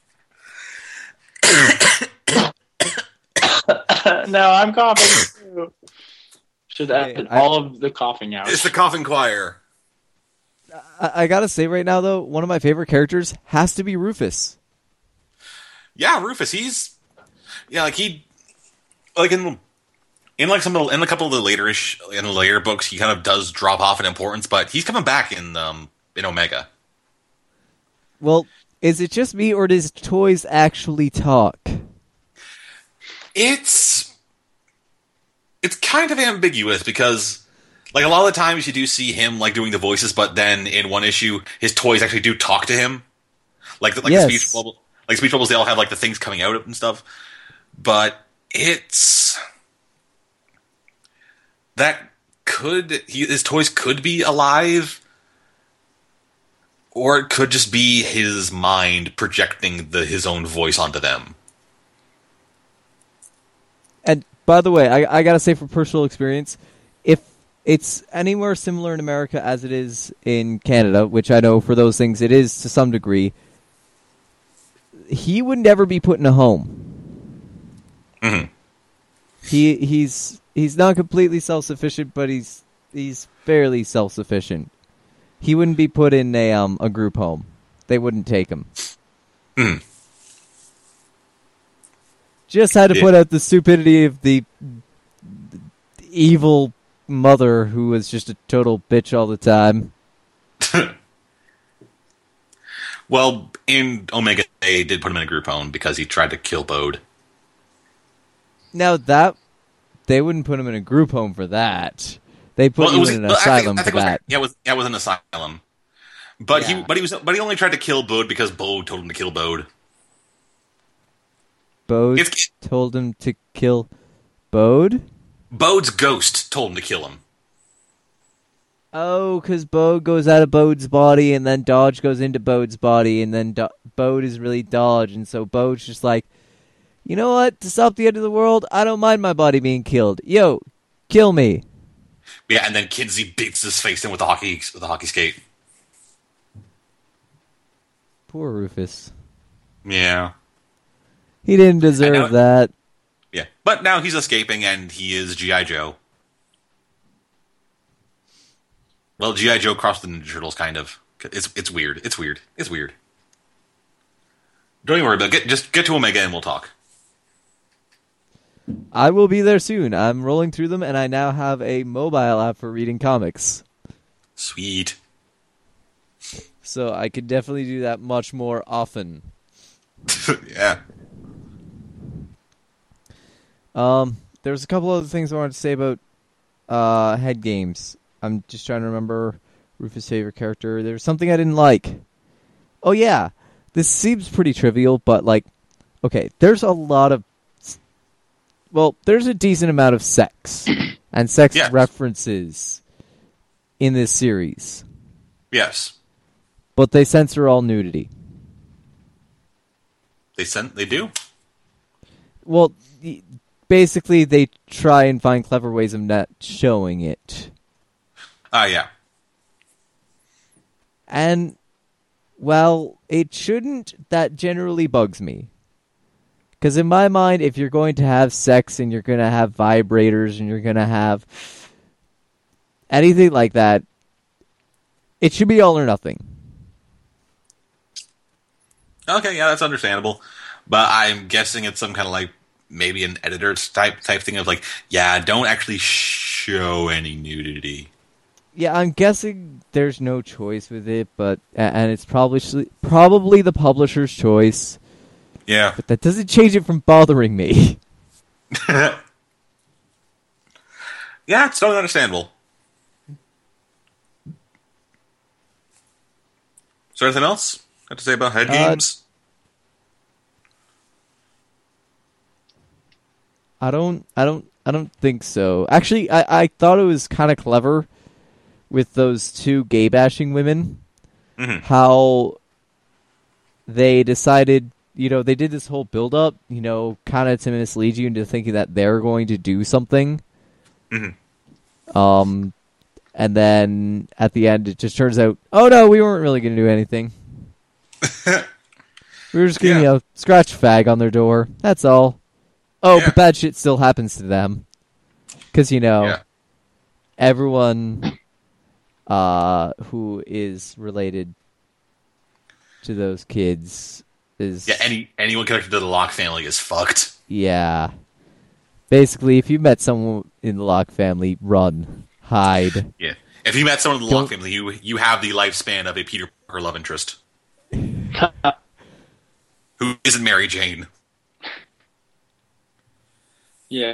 No, I'm coughing too. Should edit I- all of the coughing out. It's the coughing choir. I, I gotta say right now, though, one of my favorite characters has to be Rufus. Yeah, Rufus. He's yeah, like he like in in like some of the, in a couple of the later ish in the later books, he kind of does drop off in importance, but he's coming back in um in Omega. Well, is it just me, or does toys actually talk? It's it's kind of ambiguous because like a lot of the times you do see him like doing the voices, but then in one issue his toys actually do talk to him. Like the, like Yes. the speech bubble, like speech bubbles, they all have like the things coming out and stuff. But it's that could he, his toys could be alive, or it could just be his mind projecting the his own voice onto them. And by the way, I, I gotta say from personal experience, if it's anywhere similar in America as it is in Canada, which I know for those things it is to some degree, he would never be put in a home. Mm-hmm. He he's he's not completely self-sufficient, but he's he's fairly self-sufficient. He wouldn't be put in a um a group home. They wouldn't take him. Mm. Just had to Yeah. put out the stupidity of the, the evil mother who was just a total bitch all the time. Well, in Omega, they did put him in a group home because he tried to kill Bode. Now that they wouldn't put him in a group home for that. They put Well, it him was in an well, I think- asylum I think for it was- that. Yeah, it was yeah, it was an asylum. But Yeah. he but he was but he only tried to kill Bode because Bode told him to kill Bode. Bode It's- told him to kill Bode? Bode's ghost told him to kill him. Oh, because Bode goes out of Bode's body, and then Dodge goes into Bode's body, and then Do- Bode is really Dodge, and so Bode's just like, you know what? To stop the end of the world, I don't mind my body being killed. Yo, kill me. Yeah, and then Kinsey beats his face in with the hockey with the hockey skate. Poor Rufus. Yeah. He didn't deserve know- that. Yeah. But now he's escaping and he is G I. Joe. Well, G I. Joe crossed the Ninja Turtles, kind of. It's it's weird. It's weird. It's weird. Don't even worry about it. Get, just get to Omega and we'll talk. I will be there soon. I'm rolling through them, and I now have a mobile app for reading comics. Sweet. So I could definitely do that much more often. Yeah. Um, there's a couple other things I wanted to say about uh, head games. I'm just trying to remember Rufus' favorite character. There's something I didn't like. Oh yeah, this seems pretty trivial, but like, okay, there's a lot of, well, there's a decent amount of sex and sex Yes. references in this series, Yes. but they censor all nudity. They sent. They do. Well, y- basically, they try and find clever ways of not showing it. Ah, yeah. And, well, it shouldn't. That generally bugs me. Because in my mind, if you're going to have sex and you're going to have vibrators and you're going to have anything like that, it should be all or nothing. Okay, yeah, that's understandable. But I'm guessing it's some kind of like maybe an editor type type thing of like, yeah, don't actually show any nudity. Yeah, I'm guessing there's no choice with it, but and it's probably probably the publisher's choice. Yeah. But that doesn't change it from bothering me. Yeah, it's totally understandable. Is there anything else got to say about head Uh, games? I don't, I don't, I don't think so. Actually, I, I thought it was kind of clever with those two gay bashing women. Mhm. How they decided, you know, they did this whole build up, you know, kind of to mislead you into thinking that they're going to do something. Mhm. Um, and then at the end, it just turns out, oh no, we weren't really going to do anything. It We were just gonna, Yeah. you know, scratch fag on their door. That's all. Oh, Yeah. but bad shit still happens to them. Because, you know, Yeah. everyone uh, who is related to those kids is... Yeah, any anyone connected to the Locke family is fucked. Yeah. Basically, if you met someone in the Locke family, run. Hide. Yeah. If you met someone in the Locke Don't- family, you you have the lifespan of a Peter Parker love interest. Who isn't Mary Jane. Yeah.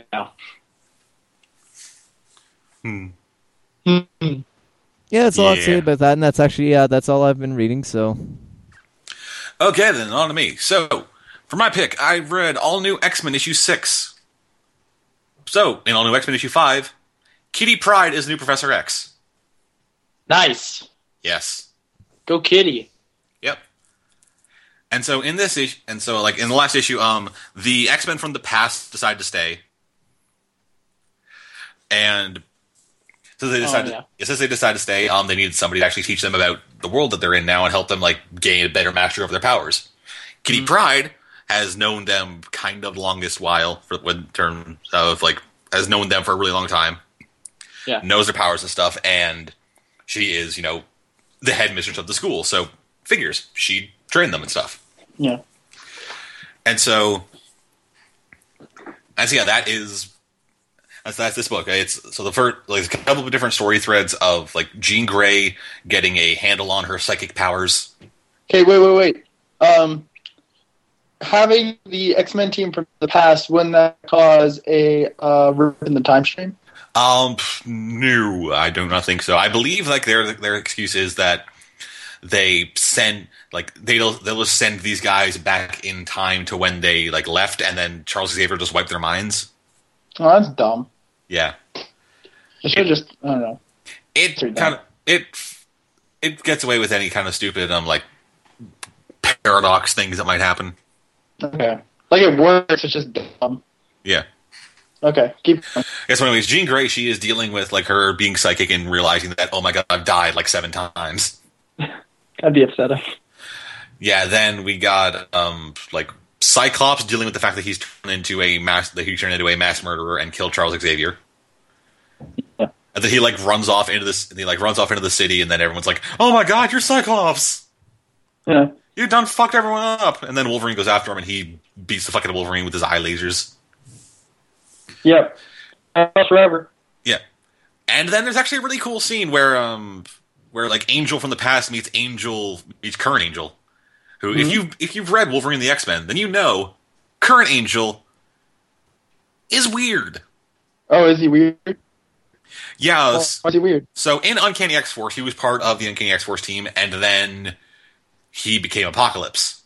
Hmm. Yeah, that's all I'd say Yeah. about that, and that's actually, yeah, that's all I've been reading, so... Okay, then, on to me. So, for my pick, I read All New X-Men issue six. So, in All New X-Men issue five, Kitty Pryde is the new Professor X. Nice. Yes. Go Kitty. Yep. And so in this issue, and so like in the last issue, um, the X-Men from the past decide to stay, and so they decide. Oh, yeah. To, since they decide to stay, um, they needed somebody to actually teach them about the world that they're in now and help them like gain a better mastery over their powers. Kitty Mm-hmm. Pryde has known them kind of longest while for in terms of like has known them for a really long time. Yeah. Knows their powers and stuff, and she is, you know, the headmistress of the school, so figures she trained them and stuff. Yeah. And so, and so yeah, that is that's that's this book. It's so the first like a couple of different story threads of like Jean Grey getting a handle on her psychic powers. Okay, wait, wait, wait. Um, having the X-Men team from the past, wouldn't that cause a uh, rip in the time stream? Um, no, I do not think so. I believe like their their excuse is that they send like they'll they'll just send these guys back in time to when they like left, and then Charles Xavier just wiped their minds. Oh, that's dumb. Yeah, They should just, I don't know. it True, kind of it it gets away with any kind of stupid um like paradox things that might happen. Okay. Like it works, it's just dumb. Yeah. Okay, keep going. Yes, so anyways, Jean Grey, she is dealing with like her being psychic and realizing that, oh my god, I've died like seven times. That'd be upsetting. Yeah, then we got um like Cyclops dealing with the fact that he's turned into a mass that he turned into a mass murderer and killed Charles Xavier. Yeah. And then he like runs off into this he like runs off into the city, and then everyone's like, oh my god, you're Cyclops! Yeah. You done fucked everyone up! And then Wolverine goes after him and he beats the fuck out of Wolverine with his eye lasers. Yep. That's forever. Yeah. And then there's actually a really cool scene where um where like Angel from the past meets Angel meets current Angel. Who Mm-hmm. if you if you've read Wolverine and the X-Men, then you know current Angel is weird. Oh, is he weird? Yeah, Oh, s- why is he weird? so in Uncanny X-Force, he was part of the Uncanny X-Force team, and then he became Apocalypse.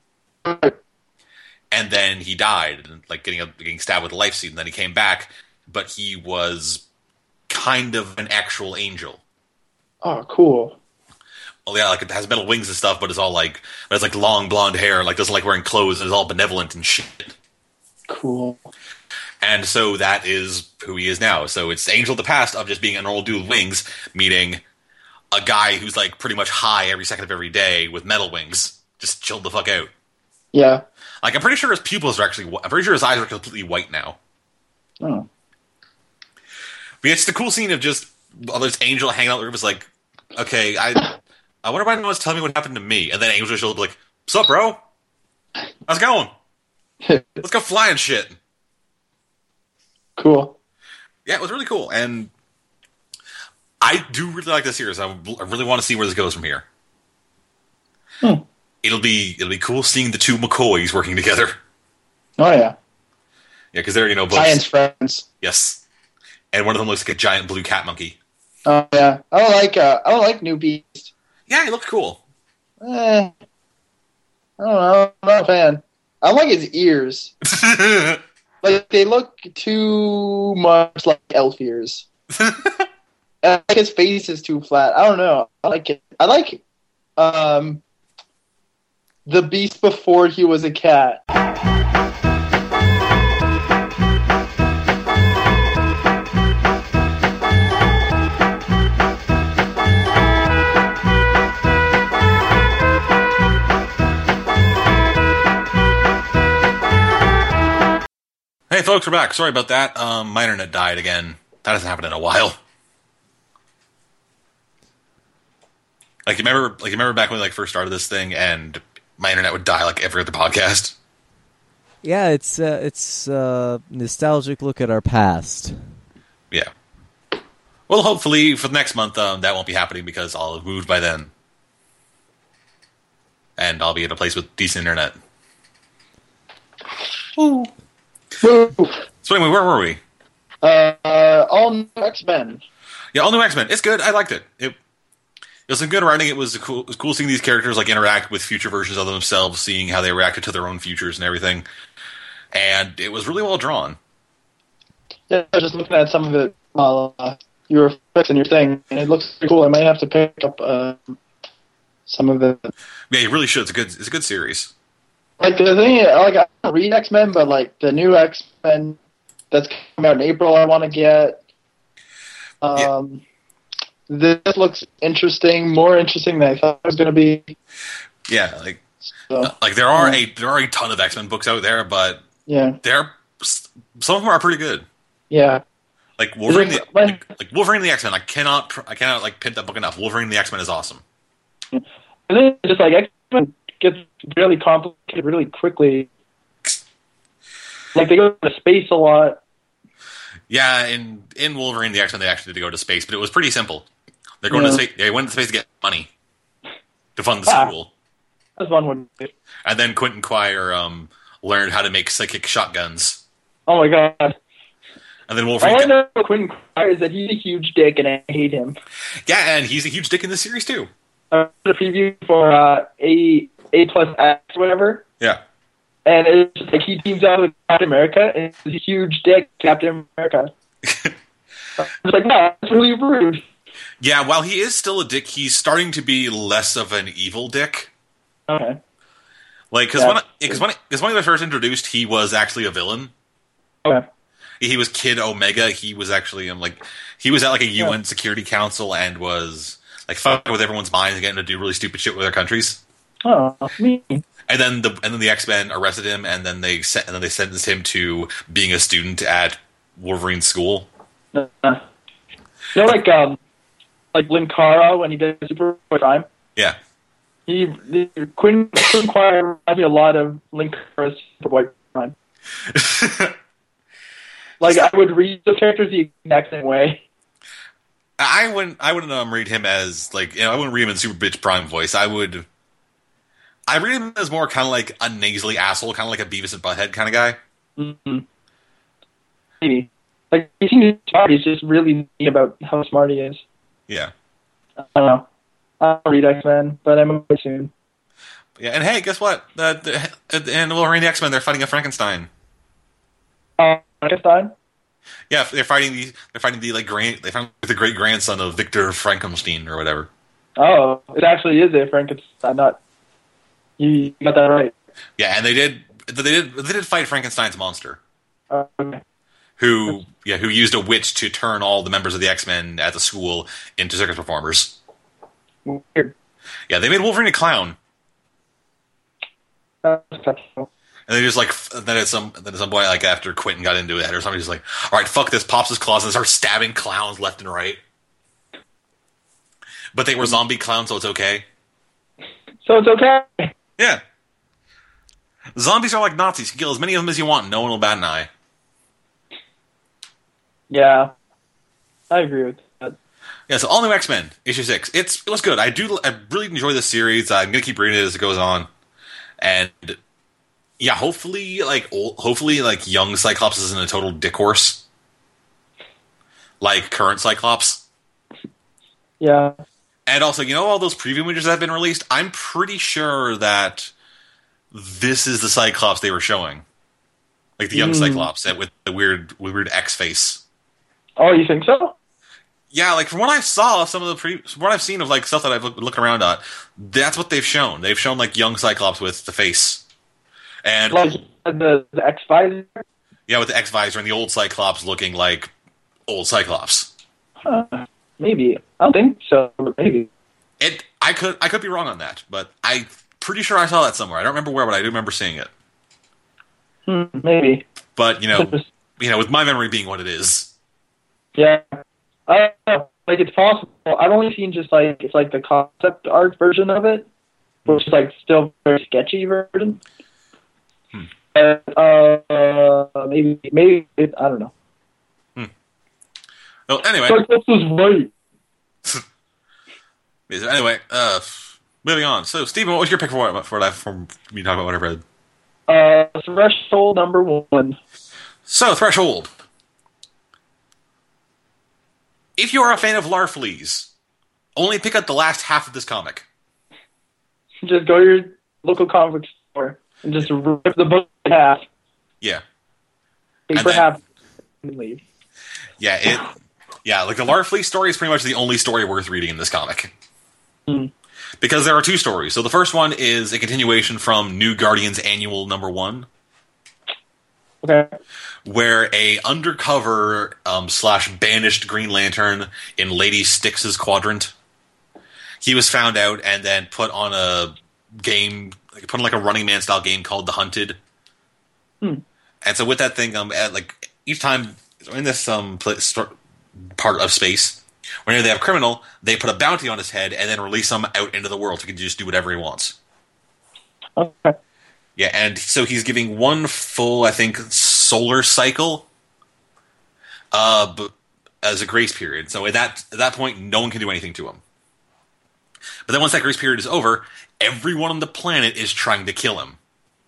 And then he died, like getting a, getting stabbed with a life seed, and then he came back, but he was kind of an actual angel. Oh, cool. Oh yeah, like it has metal wings and stuff, but it's all like but it's like long blonde hair, like doesn't like wearing clothes, and is all benevolent and shit. Cool. And so that is who he is now. So it's Angel of the past of just being an old dude with wings, meeting a guy who's like pretty much high every second of every day with metal wings, just chilled the fuck out. Yeah. Like I'm pretty sure his pupils are actually, wh- I'm pretty sure his eyes are completely white now. Oh. But it's the cool scene of just all this Angel hanging out in the room is like, okay, I I wonder if anyone wants to tell me what happened to me. And then Angel just will be like, what's up, bro? How's it going? Let's go fly and shit. Cool. Yeah, it was really cool. And I do really like this series. I, I really want to see where this goes from here. Hmm. It'll be it'll be cool seeing the two McCoys working together. Oh, yeah. Yeah, because they're, you know, both... Science friends. Yes. And one of them looks like a giant blue cat monkey. Oh, yeah. I don't like, uh, I don't like New Beast. Yeah, he looked cool. Eh. I don't know. I'm not a fan. I like his ears. Like, they look too much like elf ears. And I like his face is too flat. I don't know. I like it. I like um, the Beast before he was a cat. Hey, folks, we're back. Sorry about that. Um, my internet died again. That hasn't happened in a while. Like you remember, like you remember back when we like first started this thing, and my internet would die like every other podcast. Yeah, it's uh, it's uh, nostalgic look at our past. Yeah. Well, hopefully for the next month, um, that won't be happening because I'll have moved by then, and I'll be at a place with decent internet. Woo. So anyway, where were we? Uh, uh, all new X-Men. Yeah, all new X-Men. It's good. I liked it. It, it was some good writing. It was cool. It was cool seeing these characters like interact with future versions of themselves, seeing how they reacted to their own futures and everything. And it was really well drawn. Yeah, I was just looking at some of it while uh, you were fixing your thing, and it looks pretty cool. I might have to pick up uh, some of it. Yeah, you really should. It's a good. It's a good series. Like the thing, like I don't read X-Men, but like the new X-Men that's coming out in April, I want to get. Um, yeah. This looks interesting, more interesting than I thought it was going to be. Yeah, like, so, like there are yeah. a there are a ton of X-Men books out there, but yeah, they're some of them are pretty good. Yeah, like Wolverine, the, like, like Wolverine and the X-Men. I cannot, I cannot like pin that book enough. Wolverine and the X-Men is awesome. And then just like X-Men gets really complicated really quickly. Like they go to space a lot. Yeah, in in Wolverine the X-Men they actually did go to space, but it was pretty simple. They're going yeah. to space. They went to space to get money to fund the ah, school. That's one would be. And then Quentin Quire um, learned how to make psychic shotguns. Oh my god! And then Wolverine. All I know about Quentin Quire is that he's a huge dick, and I hate him. Yeah, and he's a huge dick in this series too. I did a preview for uh, A A plus X or whatever. Yeah. And it's just like he teams up with Captain America, and he's a huge dick, Captain America. I was like, no, that's really rude. Yeah, while he is still a dick, he's starting to be less of an evil dick. Okay. Like, because yeah. when, because when, because when he was first introduced, he was actually a villain. Okay. He was Kid Omega. He was actually, um, like, he was at, like, a U N yeah. Security Council and was, like, fucking with everyone's minds and getting to do really stupid shit with their countries. Oh, me. And then the and then the X-Men arrested him, and then they sent and then they sentenced him to being a student at Wolverine school. Uh, you know, like um, like Linkara when he did Superboy Prime. Yeah. He the, Quinn Quinn Quire reminds me a lot of Linkara's Superboy Prime. Like I would read the characters the exact same way. I wouldn't. I wouldn't um, read him as like. You know, I wouldn't read him in Super Bitch Prime voice. I would. I read him as more kind of like a nasally asshole, kind of like a Beavis and Butthead kind of guy. Mm-hmm. Maybe. Like, he seems smart. He's just really neat about how smart he is. Yeah. I don't know. I don't read X-Men, but I'm going soon. Yeah, and hey, guess what? Uh, the, in Wolverine the X-Men, they're fighting a Frankenstein. Uh, Frankenstein? Yeah, they're fighting the they're fighting the like grand they found the great grandson of Victor Frankenstein or whatever. Oh, it actually is a Frankenstein. Not you got that right. Yeah, and they did they did they did fight Frankenstein's monster. Uh, okay. Who yeah who used a witch to turn all the members of the X-Men at the school into circus performers. Weird. Yeah, they made Wolverine a clown. That's acceptable. And they just like then at some then at some point like after Quentin got into it or somebody's like, all right, fuck this, pops his claws and starts stabbing clowns left and right. But they were zombie clowns, so it's okay. So it's okay. Yeah. Zombies are like Nazis. You can kill as many of them as you want. No one will bat an eye. Yeah, I agree with that. Yeah, so all new X-Men issue six. It's it was good. I do. I really enjoy this series. I'm gonna keep reading it as it goes on, and yeah, hopefully, like old, hopefully, like young Cyclops isn't a total dick horse, like current Cyclops. Yeah. And also, you know, all those preview images that have been released. I'm pretty sure that this is the Cyclops they were showing, like the young Mm. Cyclops with the weird, with weird X face. Oh, you think so? Yeah, like from what I saw, some of the pre, from what I've seen of like stuff that I've looked looking around at, that's what they've shown. They've shown like young Cyclops with the face, and Like the, the X visor? yeah, with the X visor and the old Cyclops looking like old Cyclops. Uh, maybe. I don't think so, but maybe. It, I could, I could be wrong on that, but I'm pretty sure I saw that somewhere. I don't remember where, but I do remember seeing it. Hmm, maybe. But, you know, you know, with my memory being what it is. Yeah. I don't know. Like, it's possible. I've only seen just, like, it's like the concept art version of it, which is, like, still very sketchy version. Hmm. Uh, maybe, maybe, it, I don't know. Hmm. Well, anyway. This is right. Anyway, uh, moving on. So, Steven, what was your pick for what for that? For me talking about what I read. Uh, Threshold number one. So, Threshold. If you are a fan of Larfleeze, only pick up the last half of this comic. Just go to your local comic store and just rip the book in half. Yeah. Paper half and leave. Yeah, it. Yeah, like the Larfleeze story is pretty much the only story worth reading in this comic. Mm. Because there are two stories. So the first one is a continuation from New Guardians Annual number one. Okay. Where a undercover um, slash banished Green Lantern in Lady Styx's quadrant, he was found out and then put on a game, like put on like a Running Man style game called The Hunted. Hmm. And so with that thing, um, at like each time in this um place, part of space, whenever they have a criminal, they put a bounty on his head and then release him out into the world so he can just do whatever he wants. Okay. Yeah, and so he's giving one full, I think, solar cycle uh, b- as a grace period. So at that at that point, no one can do anything to him. But then once that grace period is over, everyone on the planet is trying to kill him.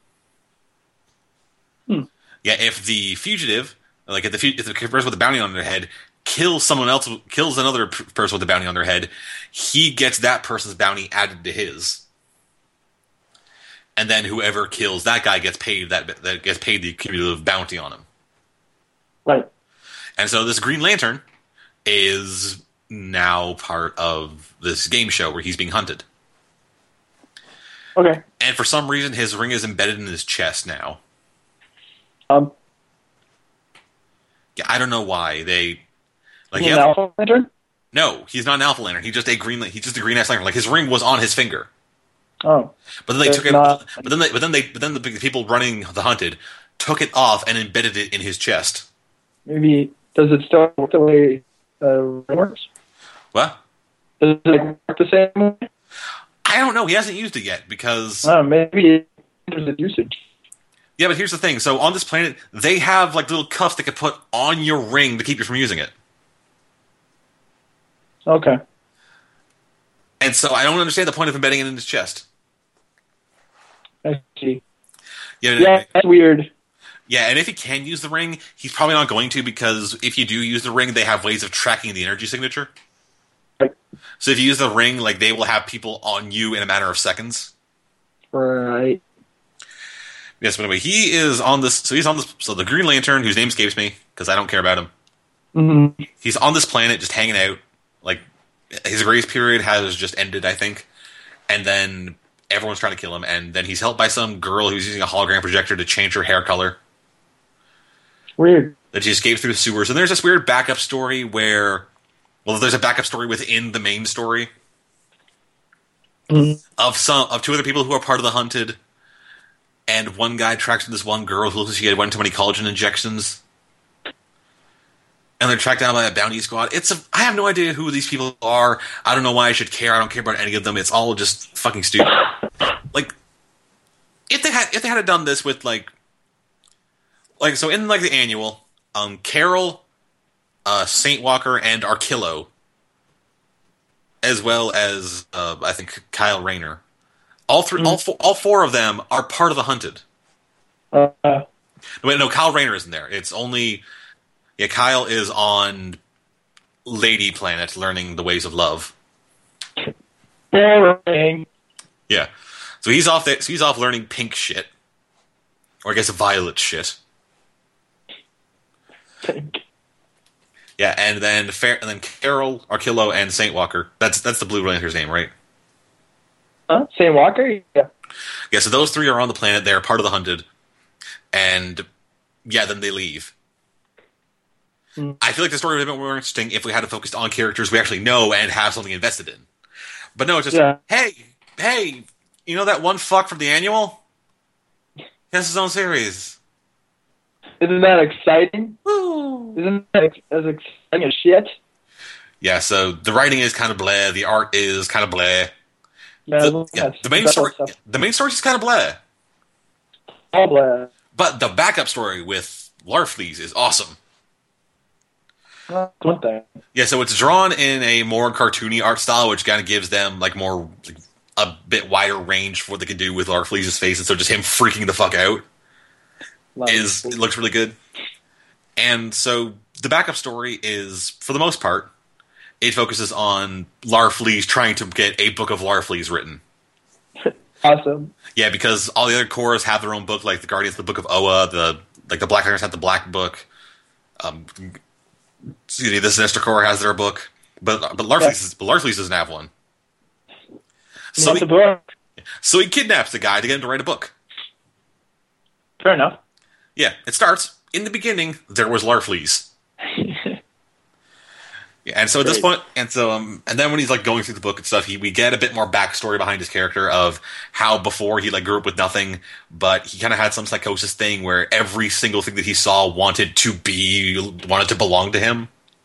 Hmm. Yeah, if the fugitive, like if the, if the person with the bounty on their head kills someone else, kills another p- person with the bounty on their head, he gets that person's bounty added to his. And then whoever kills that guy gets paid that that gets paid the cumulative bounty on him. Right. And so this Green Lantern is now part of this game show where he's being hunted. Okay. And for some reason, his ring is embedded in his chest now. Um. Yeah, I don't know why they like. He's He an has, Alpha Lantern? no, he's not an Alpha Lantern. He's just a green. He's just a green ass lantern. Like his ring was on his finger. Oh. But then they It's took it. not- But then they. But then they. But then the people running the hunted took it off and embedded it in his chest. Maybe, does it still work the way uh, ring works? What? Does it work the same way? I don't know. He hasn't used it yet because. Uh, maybe there's a usage. Yeah, but here's the thing. So on this planet, they have like little cuffs they could put on your ring to keep you from using it. Okay. And so I don't understand the point of embedding it in his chest. I see. Yeah, Yeah, that's weird. yeah, and if he can use the ring, he's probably not going to because if you do use the ring, they have ways of tracking the energy signature. Right. So if you use the ring, like they will have people on you in a matter of seconds. Right. Yes, but anyway, he is on this. So he's on this. So the Green Lantern, whose name escapes me because I don't care about him. Mm-hmm. He's on this planet, just hanging out. Like his grace period has just ended, I think, and then everyone's trying to kill him. And then he's helped by some girl who's using a hologram projector to change her hair color. Weird. That she escapes through the sewers. And there's this weird backup story where, well, there's a backup story within the main story Mm-hmm. of some of two other people who are part of the hunted. And one guy tracks this one girl who looks like she had one too many collagen injections. And they're tracked down by a bounty squad. It's a, I have no idea who these people are. I don't know why I should care. I don't care about any of them. It's all just fucking stupid. Like, if they had if they had done this with like, like so in like the annual, um, Carol, uh, Saint Walker, and Arkillo, as well as uh, I think Kyle Rayner, all three, mm. all four, all four of them are part of the hunted. Uh, Wait, no, Kyle Rayner isn't there. It's only. Yeah, Kyle is on Lady Planet learning the ways of love. boring. Yeah. So he's off there, so he's off learning pink shit. Or I guess violet shit. Pink. Yeah, and then Fair, and then Carol, Arkillo, and Saint Walker. That's that's the Blue Lantern's name, right? Huh? Saint Walker? Yeah. Yeah, so those three are on the planet, they're part of the hunted. And yeah, then they leave. Mm. I feel like the story would have been more interesting if we had to focus on characters we actually know and have something invested in. But no, it's just, yeah. hey, hey, you know that one fuck from the annual? He has his own series. Isn't that exciting? Woo! Isn't that ex- as exciting as shit? Yeah, so the writing is kind of blah, the art is kind of blah. Yeah, The, yeah, that's- the main that's story, stuff. the main story is kind of blah, All blah. but the backup story with Larfleeze is awesome. That's one thing. Yeah, so it's drawn in a more cartoony art style, which kind of gives them like more like, a bit wider range for what they can do with Larfleeze's face, and so just him freaking the fuck out Love is it. it looks really good. And so the backup story is, for the most part, it focuses on Larfleeze trying to get a book of Larfleeze written. Awesome. Yeah, because all the other Korras have their own book, like the Guardians, the Book of Oa, the like the Black Tigers have the Black Book. Um, excuse me, the Sinister Corps has their book, but but Larfleeze, Yeah. is, but Larfleeze doesn't have one. You So want he, the book? so he kidnaps the guy to get him to write a book. Fair enough. Yeah, it starts in the beginning. There was Larfleeze. Yeah, and so at this Great. point, and so um, and then when he's like going through the book and stuff, he we get a bit more backstory behind his character of how before he like grew up with nothing, but he kind of had some psychosis thing where every single thing that he saw wanted to be wanted to belong to him.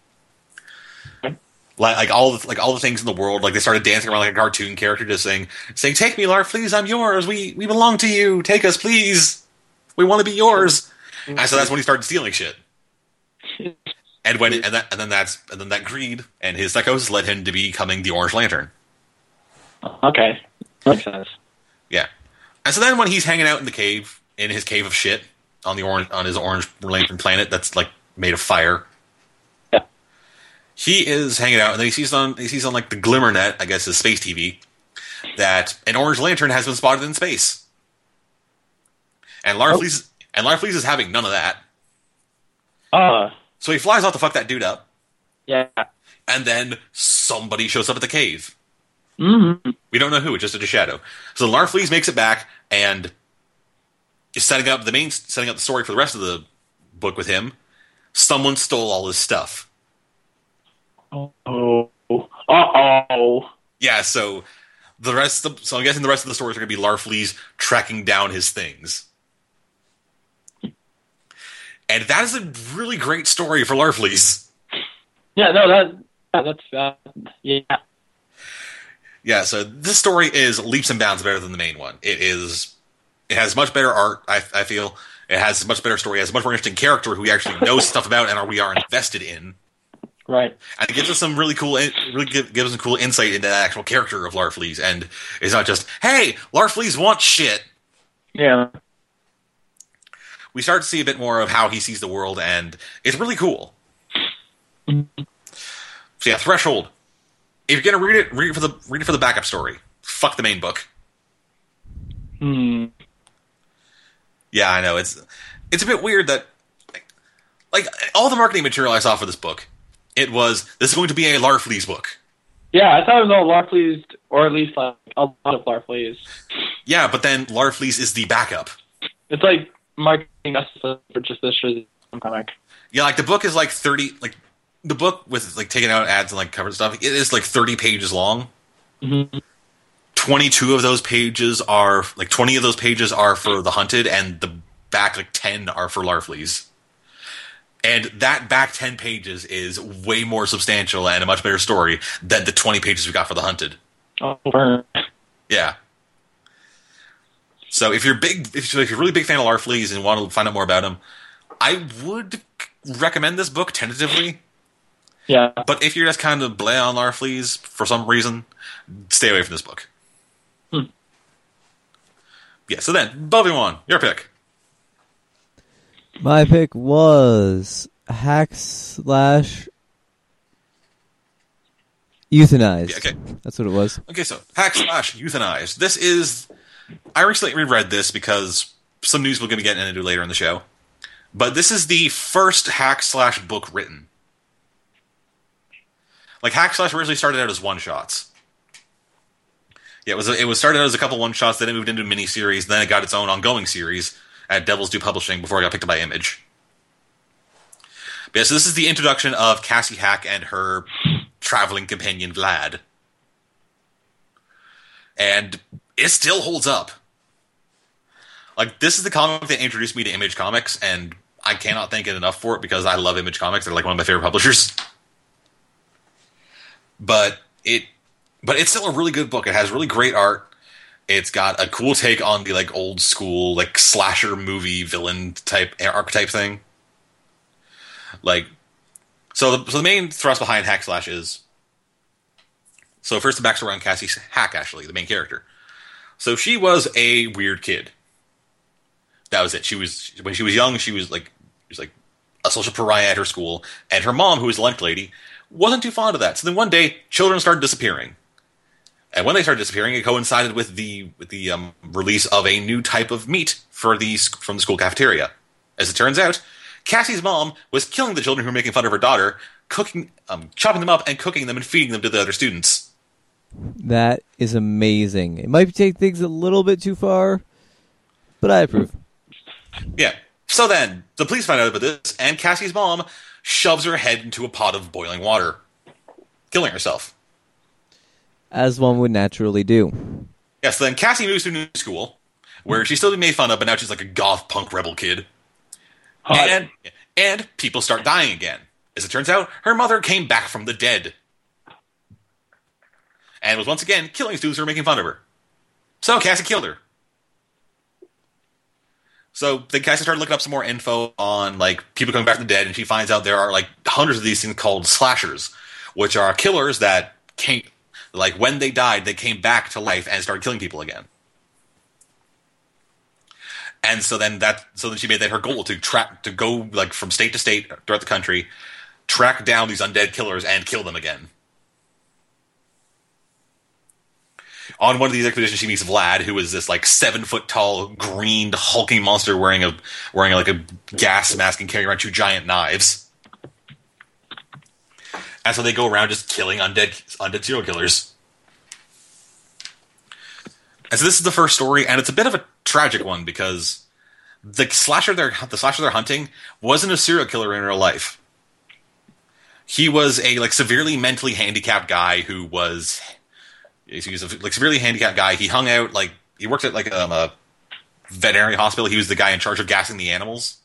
Like, like all the like all the things in the world, like they started dancing around like a cartoon character, just saying, saying, "Take me, Larfleeze, I'm yours. We we belong to you. Take us, please. We want to be yours." And so that's when he started stealing shit. And when and that and then that's and then that greed and his psychosis led him to becoming the Orange Lantern. Okay. Makes sense. Yeah. And so then when he's hanging out in the cave, in his cave of shit, on the orange on his Orange Lantern planet that's like made of fire. Yeah. He is hanging out and then he sees on he sees on like the Glimmernet, I guess his space T V, that an Orange Lantern has been spotted in space. And Larfleeze Oh. and Larfleeze is having none of that. Uh, So he flies off to fuck that dude up, yeah. and then somebody shows up at the cave. Mm-hmm. We don't know who, it's just a shadow. So Larfleeze makes it back and is setting up the main setting up the story for the rest of the book with him. Someone stole all his stuff. Oh. Uh-oh. Yeah, so the rest of, so I'm guessing the rest of the stories are gonna be Larfleeze tracking down his things. And that is a really great story for Larfleeze. Yeah, no, that, yeah, that's, uh, yeah. Yeah, so this story is leaps and bounds better than the main one. It is, it has much better art, I, I feel. It has a much better story. It has a much more interesting character who we actually know stuff about and are, we are invested in. Right. And it gives us some really cool, really give, gives us some cool insight into the actual character of Larfleeze. And it's not just, hey, Larfleeze wants shit. Yeah. We start to see a bit more of how he sees the world, and it's really cool. So yeah, Threshold. If you're gonna read it, read it for the read it for the backup story. Fuck the main book. Hmm. Yeah, I know it's it's a bit weird that like, like all the marketing material I saw for this book, it was this is going to be a Larfleeze book. Yeah, I thought it was all Larfleeze, or at least like a lot of Larfleeze. Yeah, but then Larfleeze is the backup. It's like marketing message for just this Shazam comic. Yeah, like the book is like thirty. Like the book with like taking out ads and like cover stuff. It is like thirty pages long. Mm-hmm. Twenty-two of those pages are like twenty of those pages are for the Hunted, and the back like ten are for Larfleeze. And that back ten pages is way more substantial and a much better story than the twenty pages we got for the Hunted. Oh, burn. Yeah. So if you're big, if you're, if you're a really big fan of Larfleeze and want to find out more about him, I would recommend this book tentatively. Yeah. But if you're just kind of bleh on Larfleeze for some reason, stay away from this book. Hmm. Yeah. So then, Bobby-Wan, your pick. My pick was hack slash euthanized. Yeah, okay. That's what it was. Okay. So hack slash euthanized. This is. I recently reread this because some news we're going to get into later in the show. But this is the first hack slash book written. Like hack slash originally started out as one shots. Yeah, it was it was started out as a couple one shots, then it moved into a mini series, then it got its own ongoing series at Devil's Due Publishing before it got picked up by Image. But yeah, so this is the introduction of Cassie Hack and her traveling companion Vlad. And it still holds up. Like, this is the comic that introduced me to Image Comics, and I cannot thank it enough for it because I love Image Comics. They're like one of my favorite publishers. But it, but it's still a really good book. It has really great art. It's got a cool take on the like old school like slasher movie villain type archetype thing. Like, so the so the main thrust behind Hack Slash is. So first the backstory on Cassie Hack, actually, the main character. So she was a weird kid. That was it. She was when she was young. She was like she was like a social pariah at her school, and her mom, who was a lunch lady, wasn't too fond of that. So then one day, children started disappearing, and when they started disappearing, it coincided with the with the um, release of a new type of meat for the from the school cafeteria. As it turns out, Cassie's mom was killing the children who were making fun of her daughter, cooking, um, chopping them up, and cooking them and feeding them to the other students. That is amazing. It might take things a little bit too far, but I approve. Yeah. So then, the police find out about this, and Cassie's mom shoves her head into a pot of boiling water, killing herself. As one would naturally do. Yeah, so then Cassie moves to a new school, where she's still being made fun of, but now she's like a goth punk rebel kid. Hot. And, and people start dying again. As it turns out, her mother came back from the dead. And was once again killing students who were making fun of her. So Cassie killed her. So then Cassie started looking up some more info on like people coming back from the dead, and she finds out there are like hundreds of these things called slashers, which are killers that came, like when they died, they came back to life and started killing people again. And so then that, so then she made that her goal to track, to go like from state to state throughout the country, track down these undead killers and kill them again. On one of these expeditions, she meets Vlad, who is this like seven foot tall, green, hulking monster wearing a wearing like a gas mask and carrying around two giant knives. And so they go around just killing undead undead serial killers. And so this is the first story, and it's a bit of a tragic one because the slasher they're the slasher they're hunting wasn't a serial killer in real life. He was a like severely mentally handicapped guy who was. He was a like severely handicapped guy. He hung out like he worked at like um, a veterinary hospital. He was the guy in charge of gassing the animals.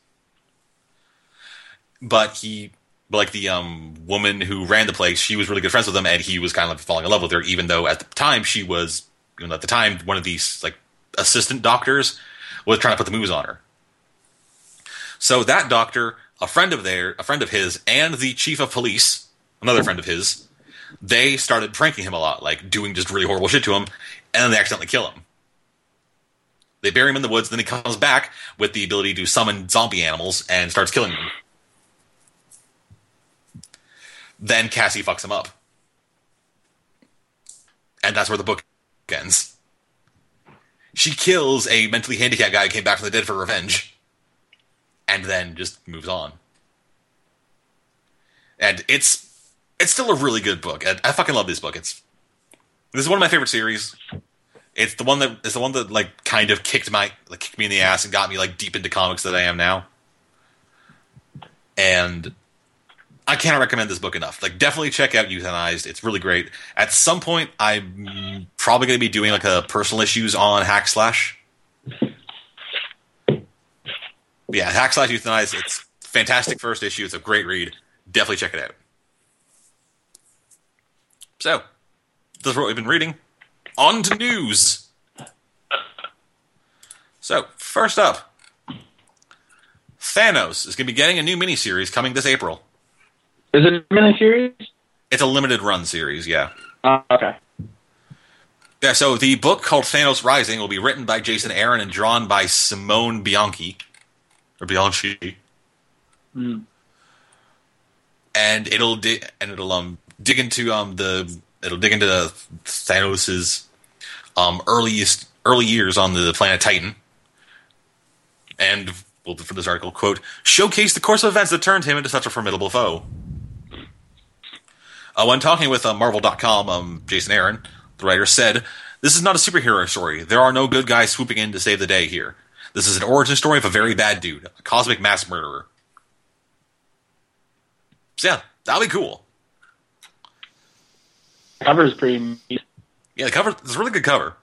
But he, but like the um, woman who ran the place, she was really good friends with him, and he was kind of like falling in love with her. Even though at the time she was, you know, at the time one of these like assistant doctors was trying to put the moves on her. So that doctor, a friend of their, a friend of his, and the chief of police, another friend of his. They started pranking him a lot, like doing just really horrible shit to him, and then they accidentally kill him. They bury him in the woods, then he comes back with the ability to summon zombie animals and starts killing them. Then Cassie fucks him up. And that's where the book ends. She kills a mentally handicapped guy who came back from the dead for revenge, and then just moves on. And it's It's still a really good book. I, I fucking love this book. It's this is one of my favorite series. It's the one that it's the one that like kind of kicked my like kicked me in the ass and got me like deep into comics that I am now. And I cannot recommend this book enough. Like, definitely check out Euthanized. It's really great. At some point, I'm probably going to be doing like a personal issues on Hack Slash. Yeah, Hack Slash Euthanized. It's fantastic first issue. It's a great read. Definitely check it out. So, this is what we've been reading. On to news. So, first up, Thanos is going to be getting a new miniseries coming this April. Is it a miniseries? It's a limited run series, yeah. Uh, okay. Yeah, so the book called Thanos Rising will be written by Jason Aaron and drawn by Simone Bianchi. Or Bianchi. Mm. And it'll di- and it'll um dig into um the it'll dig into the Thanos's um earliest early years on the planet Titan. And well, for this article, quote, showcase the course of events that turned him into such a formidable foe. Uh, when talking with uh, Marvel dot com, um, Jason Aaron, the writer, said, "This is not a superhero story. There are no good guys swooping in to save the day here. This is an origin story of a very bad dude, a cosmic mass murderer." So yeah, that'll be cool. Cover's pretty neat. Yeah, the cover, it's a really good cover.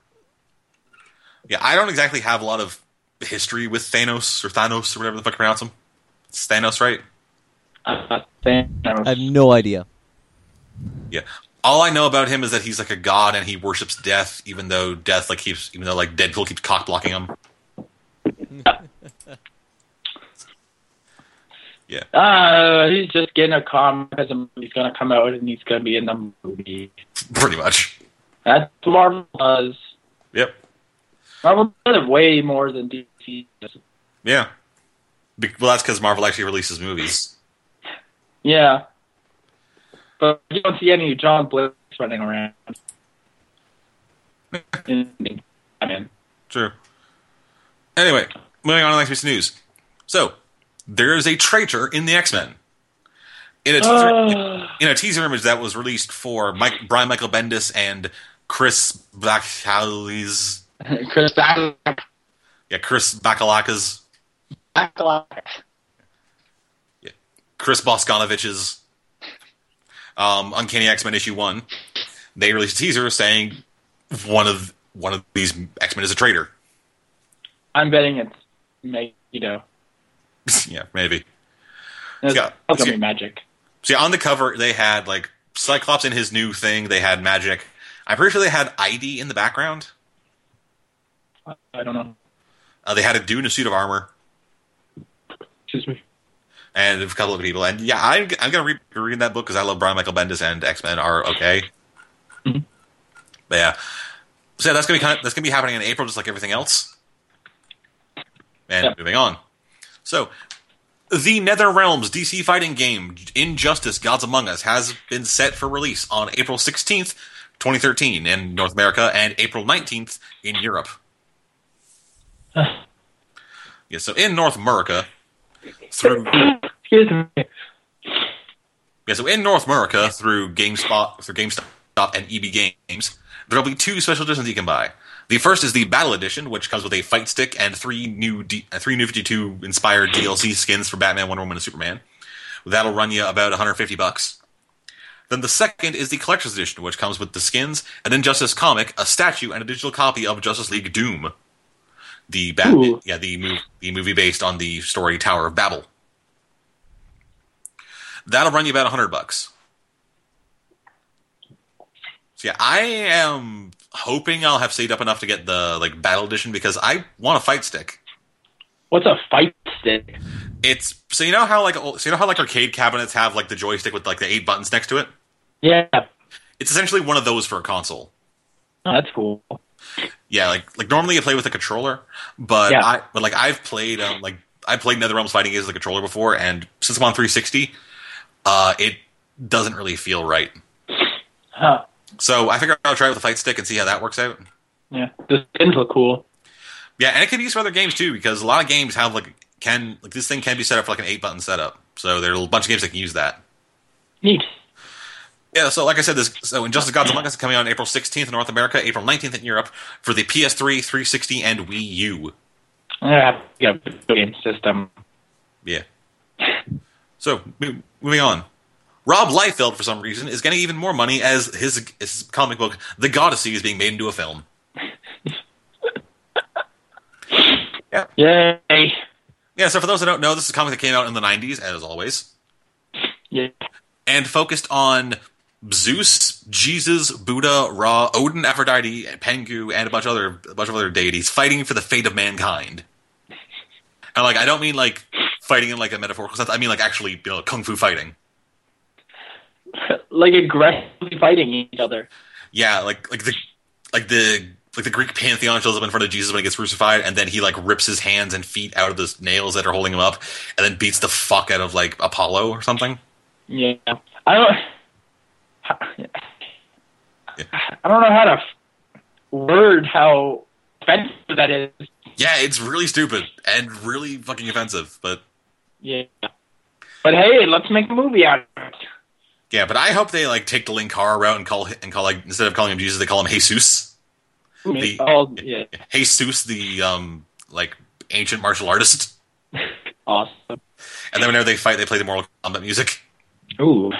Yeah, I don't exactly have a lot of history with Thanos, or Thanos, or whatever the fuck you pronounce him. Thanos, right? Uh, Thanos. I have no idea. Yeah. All I know about him is that he's like a god and he worships death, even though death like keeps, even though like Deadpool keeps cock blocking him. Yeah. Uh, he's just getting a comic as a movie's gonna come out and he's gonna be in the movie. Pretty much. That's what Marvel does. Yep. Marvel does it way more than D C does. Yeah. Be- well, that's because Marvel actually releases movies. Yeah. But you don't see any John Blitz running around. in, in, I mean. True. Anyway, moving on to the next piece of news. So, there is a traitor in the X-Men. In a teaser, Uh. in a teaser image that was released for Mike, Brian Michael Bendis and Chris Bacalakas. Chris Bacalakas. Yeah, Chris Bacalakas. Yeah, Chris Boskanovich's um, Uncanny X-Men issue one. They released a teaser saying one of one of these X-Men is a traitor. I'm betting it's Magneto. Yeah, maybe. It's Yeah, gonna yeah. be magic. See, on the cover, they had, like, Cyclops in his new thing. They had Magic. I'm pretty sure they had Heidi in the background. I don't know. Uh, they had a dude in a suit of armor. Excuse me. And a couple of people. And, yeah, I'm, I'm going to read, read that book because I love Brian Michael Bendis and X-Men are okay. Mhm. But, yeah. So, yeah, that's going to be kind of, that's going to be happening in April, just like everything else. And Yeah. moving on. So, the NetherRealms D C fighting game, Injustice Gods Among Us, has been set for release on April sixteenth, twenty thirteen in North America, and April nineteenth in Europe. Yeah, so in North America, through Excuse me. yeah, so in North America through GameSpot, through GameStop and E B Games, there'll be two special editions you can buy. The first is the Battle Edition, which comes with a fight stick and three new D- uh, three new fifty-two inspired D L C skins for Batman, Wonder Woman, and Superman. That'll run you about one hundred fifty bucks. Then the second is the Collector's Edition, which comes with the skins, an Injustice comic, a statue, and a digital copy of Justice League Doom. The Batman, Ooh. yeah, the move, the movie based on the story Tower of Babel. That'll run you about one hundred bucks. So yeah, I am hoping I'll have saved up enough to get the like Battle Edition because I want a fight stick. What's a fight stick? It's so you know how like so you know how like arcade cabinets have like the joystick with like the eight buttons next to it. Yeah. It's essentially one of those for a console. Oh, that's cool. Yeah, like like normally you play with a controller, but Yeah. I but like I've played um like I played NetherRealms fighting games with a controller before, and since I'm on three sixty, uh, it doesn't really feel right. Huh. So I figured I'll try it with a fight stick and see how that works out. Yeah. The skins look cool. Yeah, and it can be used for other games too, because a lot of games have like can like this thing can be set up for like an eight button setup. So there are a bunch of games that can use that. Neat. Yeah, so like I said, this so Injustice Gods Among Us is coming out on April sixteenth in North America, April nineteenth in Europe for the P S three, three sixty, and Wii U. Yeah. Yeah. Video game system. Yeah. So mo- moving on, Rob Liefeld for some reason is getting even more money as his his comic book The Goddessy is being made into a film. Yeah. Yay. Yeah. So for those that don't know, this is a comic that came out in the nineties, as always, Yeah. and focused on Zeus, Jesus, Buddha, Ra, Odin, Aphrodite, Pengu, and a bunch of other a bunch of other deities fighting for the fate of mankind. And like, I don't mean like fighting in like a metaphorical sense. I mean like actually, you know, kung fu fighting. Like aggressively fighting each other. Yeah, like like the like the like the Greek pantheon shows up in front of Jesus when he gets crucified, and then he like rips his hands and feet out of the nails that are holding him up, and then beats the fuck out of like Apollo or something. Yeah. I don't. I don't know how to f- word how offensive that is. Yeah, it's really stupid and really fucking offensive, but Yeah. But hey, let's make a movie out of it. yeah, but I hope they like take the Linkara route and call and call like instead of calling him Jesus, they call him Jesus. The- Oh, yeah. Jesus, the um like ancient martial artist. Awesome. And then whenever they fight, they play the Mortal Kombat music. Ooh.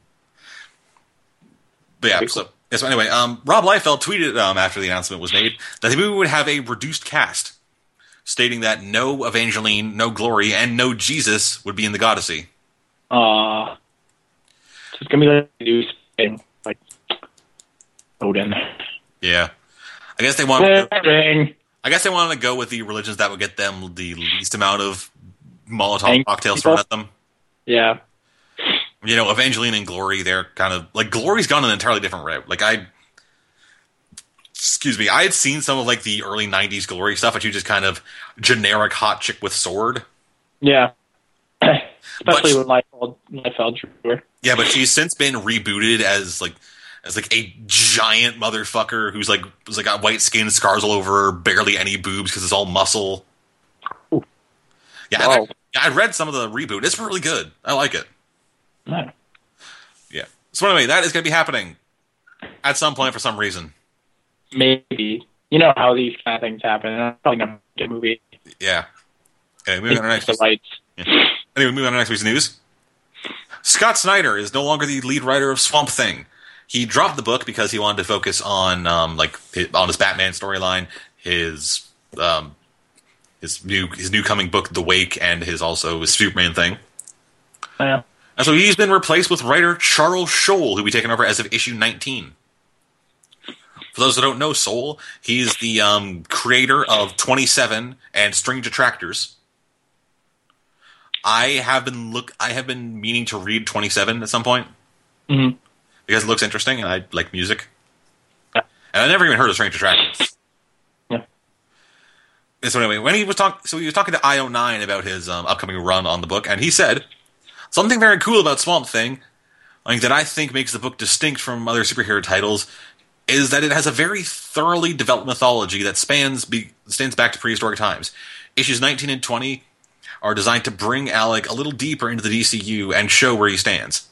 But yeah, Very so, yeah, so anyway, um, Rob Liefeld tweeted um, after the announcement was made that the movie would have a reduced cast. stating that no Evangeline, no Glory, and no Jesus would be in the Goddessy. Uh, so it's gonna be like a new spin, like Odin. Yeah, I guess they want. Odin. I guess they wanted to go with the religions that would get them the least amount of Molotov Thank cocktails people. thrown at them. Yeah. You know, Evangeline and Glory, they're kind of like Glory's gone an entirely different route. Like I, excuse me, I had seen some of like the early nineties Glory stuff, but you just kind of generic hot chick with sword. Yeah. Especially But- with Liefeld, Liefeld drew her. Yeah, but she's since been rebooted as like as like a giant motherfucker who's like was like got white skin, scars all over, her, barely any boobs because it's all muscle. Ooh. Yeah, and I, Wow. yeah, I read some of the reboot. It's really good. I like it. No. Yeah. So anyway, that is going to be happening at some point for some reason. Maybe. You know how these kind of things happen. And I'm probably not a good movie. Yeah. Okay, moving on to our The next. lights. Anyway, moving on to next week's news. Scott Snyder is no longer the lead writer of Swamp Thing. He dropped the book because he wanted to focus on um, like his, on his Batman storyline, his um, his new his new coming book, The Wake, and his also his Superman thing. Yeah. And so he's been replaced with writer Charles Scholl, who will be taken over as of issue nineteen. For those that don't know Soul, he's the um, creator of twenty-seven and Strange Attractors. I have been look. I have been meaning to read twenty-seven at some point Mm-hmm. because it looks interesting and I like music. Yeah. And I never even heard of Strange Attractions. Yeah. And so anyway, when he was talking, so he was talking to I O nine about his um, upcoming run on the book, and he said something very cool about Swamp Thing, like that I think makes the book distinct from other superhero titles, is that it has a very thoroughly developed mythology that spans be, stands back to prehistoric times. Issues nineteen and twenty are designed to bring Alec a little deeper into the D C U and show where he stands.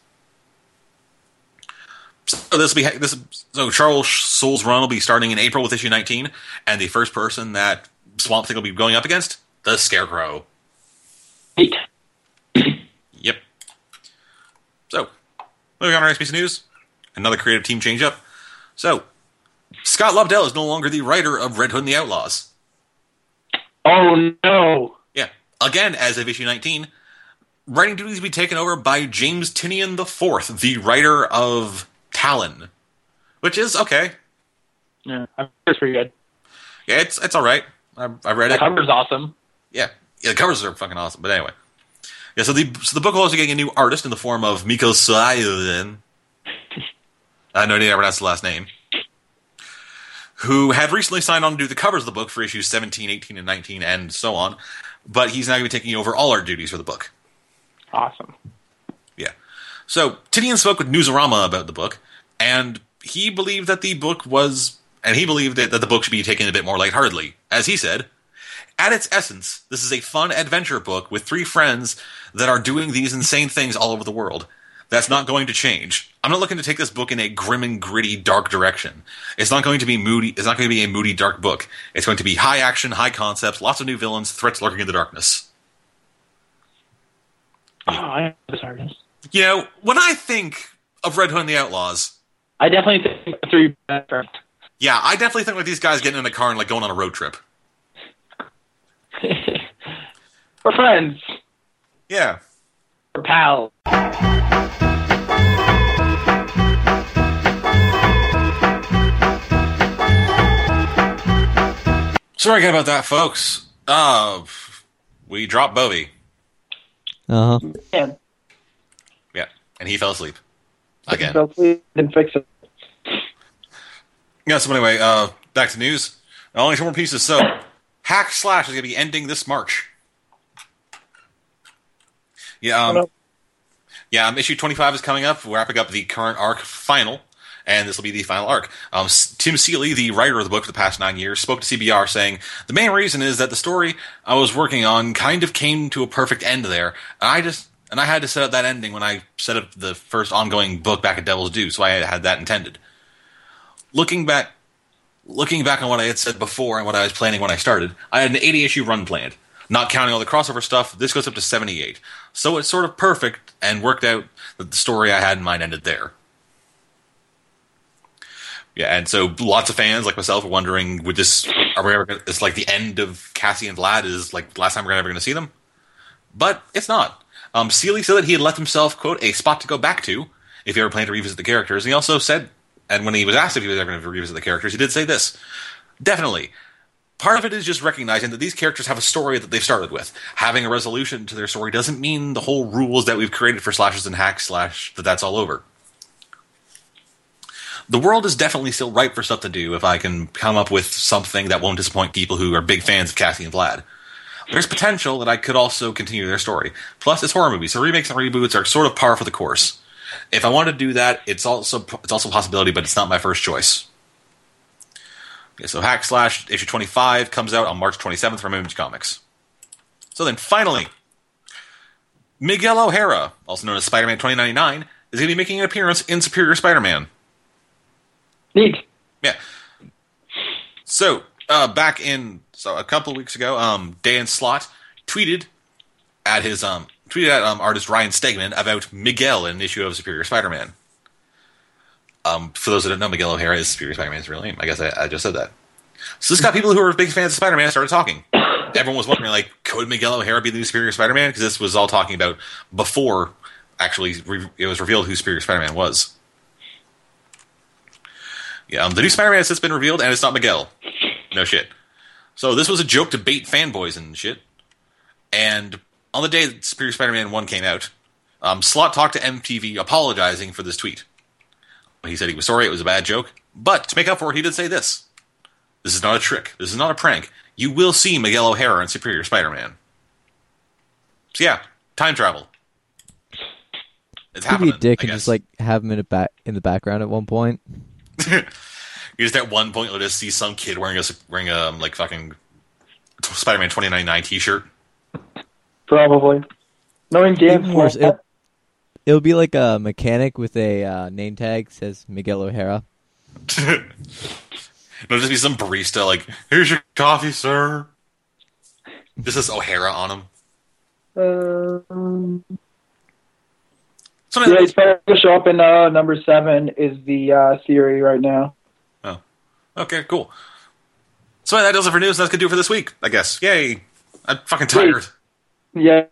So this will be this. So Charles Soule's run will be starting in April with issue nineteen, and the first person that Swamp Thing will be going up against, the Scarecrow. Neat. Yep. So, moving on to our next piece of news, another creative team change-up. So, Scott Lobdell is no longer the writer of Red Hood and the Outlaws. Oh, no. Yeah. Again, as of issue nineteen, writing duties will be taken over by James Tinian the Fourth, the writer of Talon. Which is okay. Yeah, I think it's pretty good. Yeah, it's it's all right. I, I read The it. cover's awesome. Yeah. Yeah, the covers are fucking awesome. But anyway. Yeah, so the so the book will also getting a new artist in the form of Miko Sayoden. I have no idea how to pronounce the last name. Who had recently signed on to do the covers of the book for issues seventeen, eighteen, and nineteen, and so on. But he's now going to be taking over all art duties for the book. Awesome. Yeah. So, Tinian spoke with Newsarama about the book, and he believed that the book was... And he believed that, that the book should be taken a bit more lightheartedly. As he said, at its essence, this is a fun adventure book with three friends that are doing these insane things all over the world. That's not going to change. I'm not looking to take this book in a grim and gritty, dark direction. It's not going to be moody. It's not going to be a moody, dark book. It's going to be high action, high concepts, lots of new villains, threats lurking in the darkness. Oh, I am this artist. You know, when I think of Red Hood and the Outlaws, I definitely think the three best friends. yeah, I definitely think like these guys getting in a car and like going on a road trip. We're friends. Yeah. We're pals. Sorry again about that, folks. Uh, we dropped Bovey. Uh huh. Man, Yeah, and he fell asleep. Again. so please didn't fix it. Yeah, so anyway, uh, back to news. Only two more pieces. So, Hack Slash is going to be ending this March. Yeah, um, Hello. yeah. Um, issue twenty-five is coming up. We're wrapping up the current arc final, and this will be the final arc. Um, S- Tim Seeley, the writer of the book for the past nine years, spoke to C B R saying, the main reason is that the story I was working on kind of came to a perfect end there. And I just, and I had to set up that ending when I set up the first ongoing book back at Devil's Due, so I had that intended. Looking back, looking back on what I had said before and what I was planning when I started, I had an eighty-issue run planned. Not counting all the crossover stuff, this goes up to seventy-eight. So it's sort of perfect and worked out that the story I had in mind ended there. Yeah, and so lots of fans like myself are wondering, would this are we ever? Gonna, it's like the end of Cassie and Vlad is like the last time we're ever going to see them, but it's not. Um, Seeley said that he had left himself quote a spot to go back to if he ever planned to revisit the characters. And he also said, and when he was asked if he was ever going to revisit the characters, he did say this: definitely. Part of it is just recognizing that these characters have a story that they've started with. Having a resolution to their story doesn't mean the whole rules that we've created for slashes and hacks slash that that's all over. The world is definitely still ripe for stuff to do if I can come up with something that won't disappoint people who are big fans of Cassie and Vlad. There's potential that I could also continue their story. Plus, it's horror movies, so remakes and reboots are sort of par for the course. If I want to do that, it's also it's also a possibility, but it's not my first choice. Okay, so Hack Slash issue twenty-five comes out on March twenty-seventh from Image Comics. So then, finally, Miguel O'Hara, also known as Spider-Man twenty ninety-nine, is going to be making an appearance in Superior Spider-Man. Neat. Yeah. So, uh, back in so a couple of weeks ago, um, Dan Slott tweeted at his um, tweeted at um, artist Ryan Stegman about Miguel in an issue of Superior Spider-Man. Um, for those that don't know, Miguel O'Hara is Superior Spider-Man's real name. I guess I, I just said that. So this got people who are big fans of Spider-Man started talking. Everyone was wondering, like, could Miguel O'Hara be the new Superior Spider-Man? Because this was all talking about before actually re- it was revealed who Superior Spider-Man was. Yeah, um, the new Spider-Man has since been revealed, and it's not Miguel. No shit. So this was a joke to bait fanboys and shit. And on the day that Superior Spider-Man one came out, um, Slott talked to M T V apologizing for this tweet. He said he was sorry, it was a bad joke. But to make up for it, he did say this. This is not a trick. This is not a prank. You will see Miguel O'Hara in Superior Spider-Man. So yeah, time travel. It's Could happening, be a dick I and guess. just like have him in a back in the background at one point. You just at one point you'll just see some kid wearing a wearing a um, like fucking Spider-Man twenty ninety-nine t-shirt. Probably. Knowing Dan Even worse, Slott, it'll, it'll be like a mechanic with a uh, name tag says Miguel O'Hara. It'll just be some barista like, here's your coffee, sir. This is O'Hara on him. Um, So yeah, he's probably going to show up in uh, number seven is the uh, theory right now. Oh, okay, cool. So that does it for news. That's gonna do it for this week, I guess. Yay! I'm fucking tired. Yeah.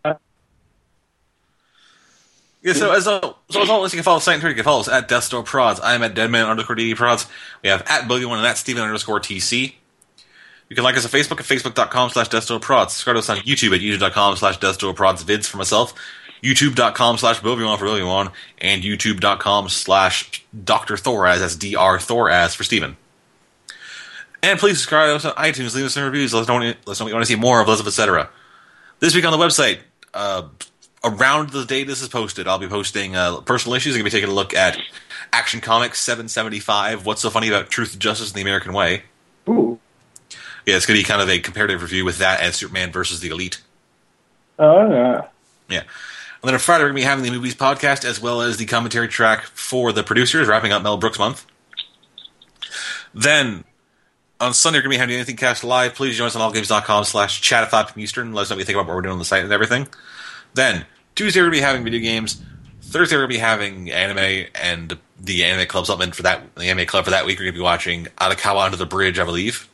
Yeah, so as al- so as always, you can follow the site on Twitter. You can follow us at Death Store Prods. I am at Deadman underscore D D Prods. We have at Boogie One and at Steven underscore T C. You can like us on Facebook at facebook.com slash Death Store Prods. Subscribe to us on YouTube at youtube.com slash Death Store Prods. Vids for myself. YouTube.com slash Bovion for Bovion. And YouTube.com slash Doctor Thoraz. That's D R Thoraz for Steven. And please subscribe to us on iTunes. Leave us some reviews. Let us know, let us know what you want to see more of, et cetera. This week on the website, uh, around the day this is posted, I'll be posting uh, personal issues. I'm going to be taking a look at Action Comics seven seventy-five, What's So Funny About Truth and Justice in the American Way. Ooh. Yeah, it's going to be kind of a comparative review with that and Superman versus the Elite. Oh, yeah. Yeah. And then on Friday, we're going to be having the Movies podcast as well as the commentary track for the producers, wrapping up Mel Brooks month. Then, on Sunday, we're going to be having Anything Cast Live. Please join us on allgames.com slash chat at five p.m. Eastern. Let us know what you think about what we're doing on the site and everything. Then, Tuesday, we're going to be having video games. Thursday, we're going to be having anime and the anime club supplement for that. The anime club for that week, we're going to be watching Arakawa Under the Bridge, I believe.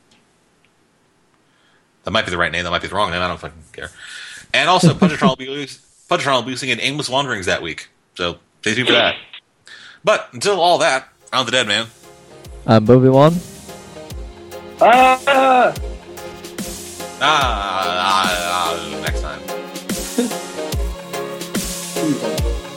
That might be the right name. That might be the wrong name. I don't fucking care. And also, Punchatron will be Punchatron will be singing Aimless Wanderings that week. So, stay tuned for that. But, until all that, I'm the Dead Man. I'm Bobby One. Ah! Ah, ah, ah, next time.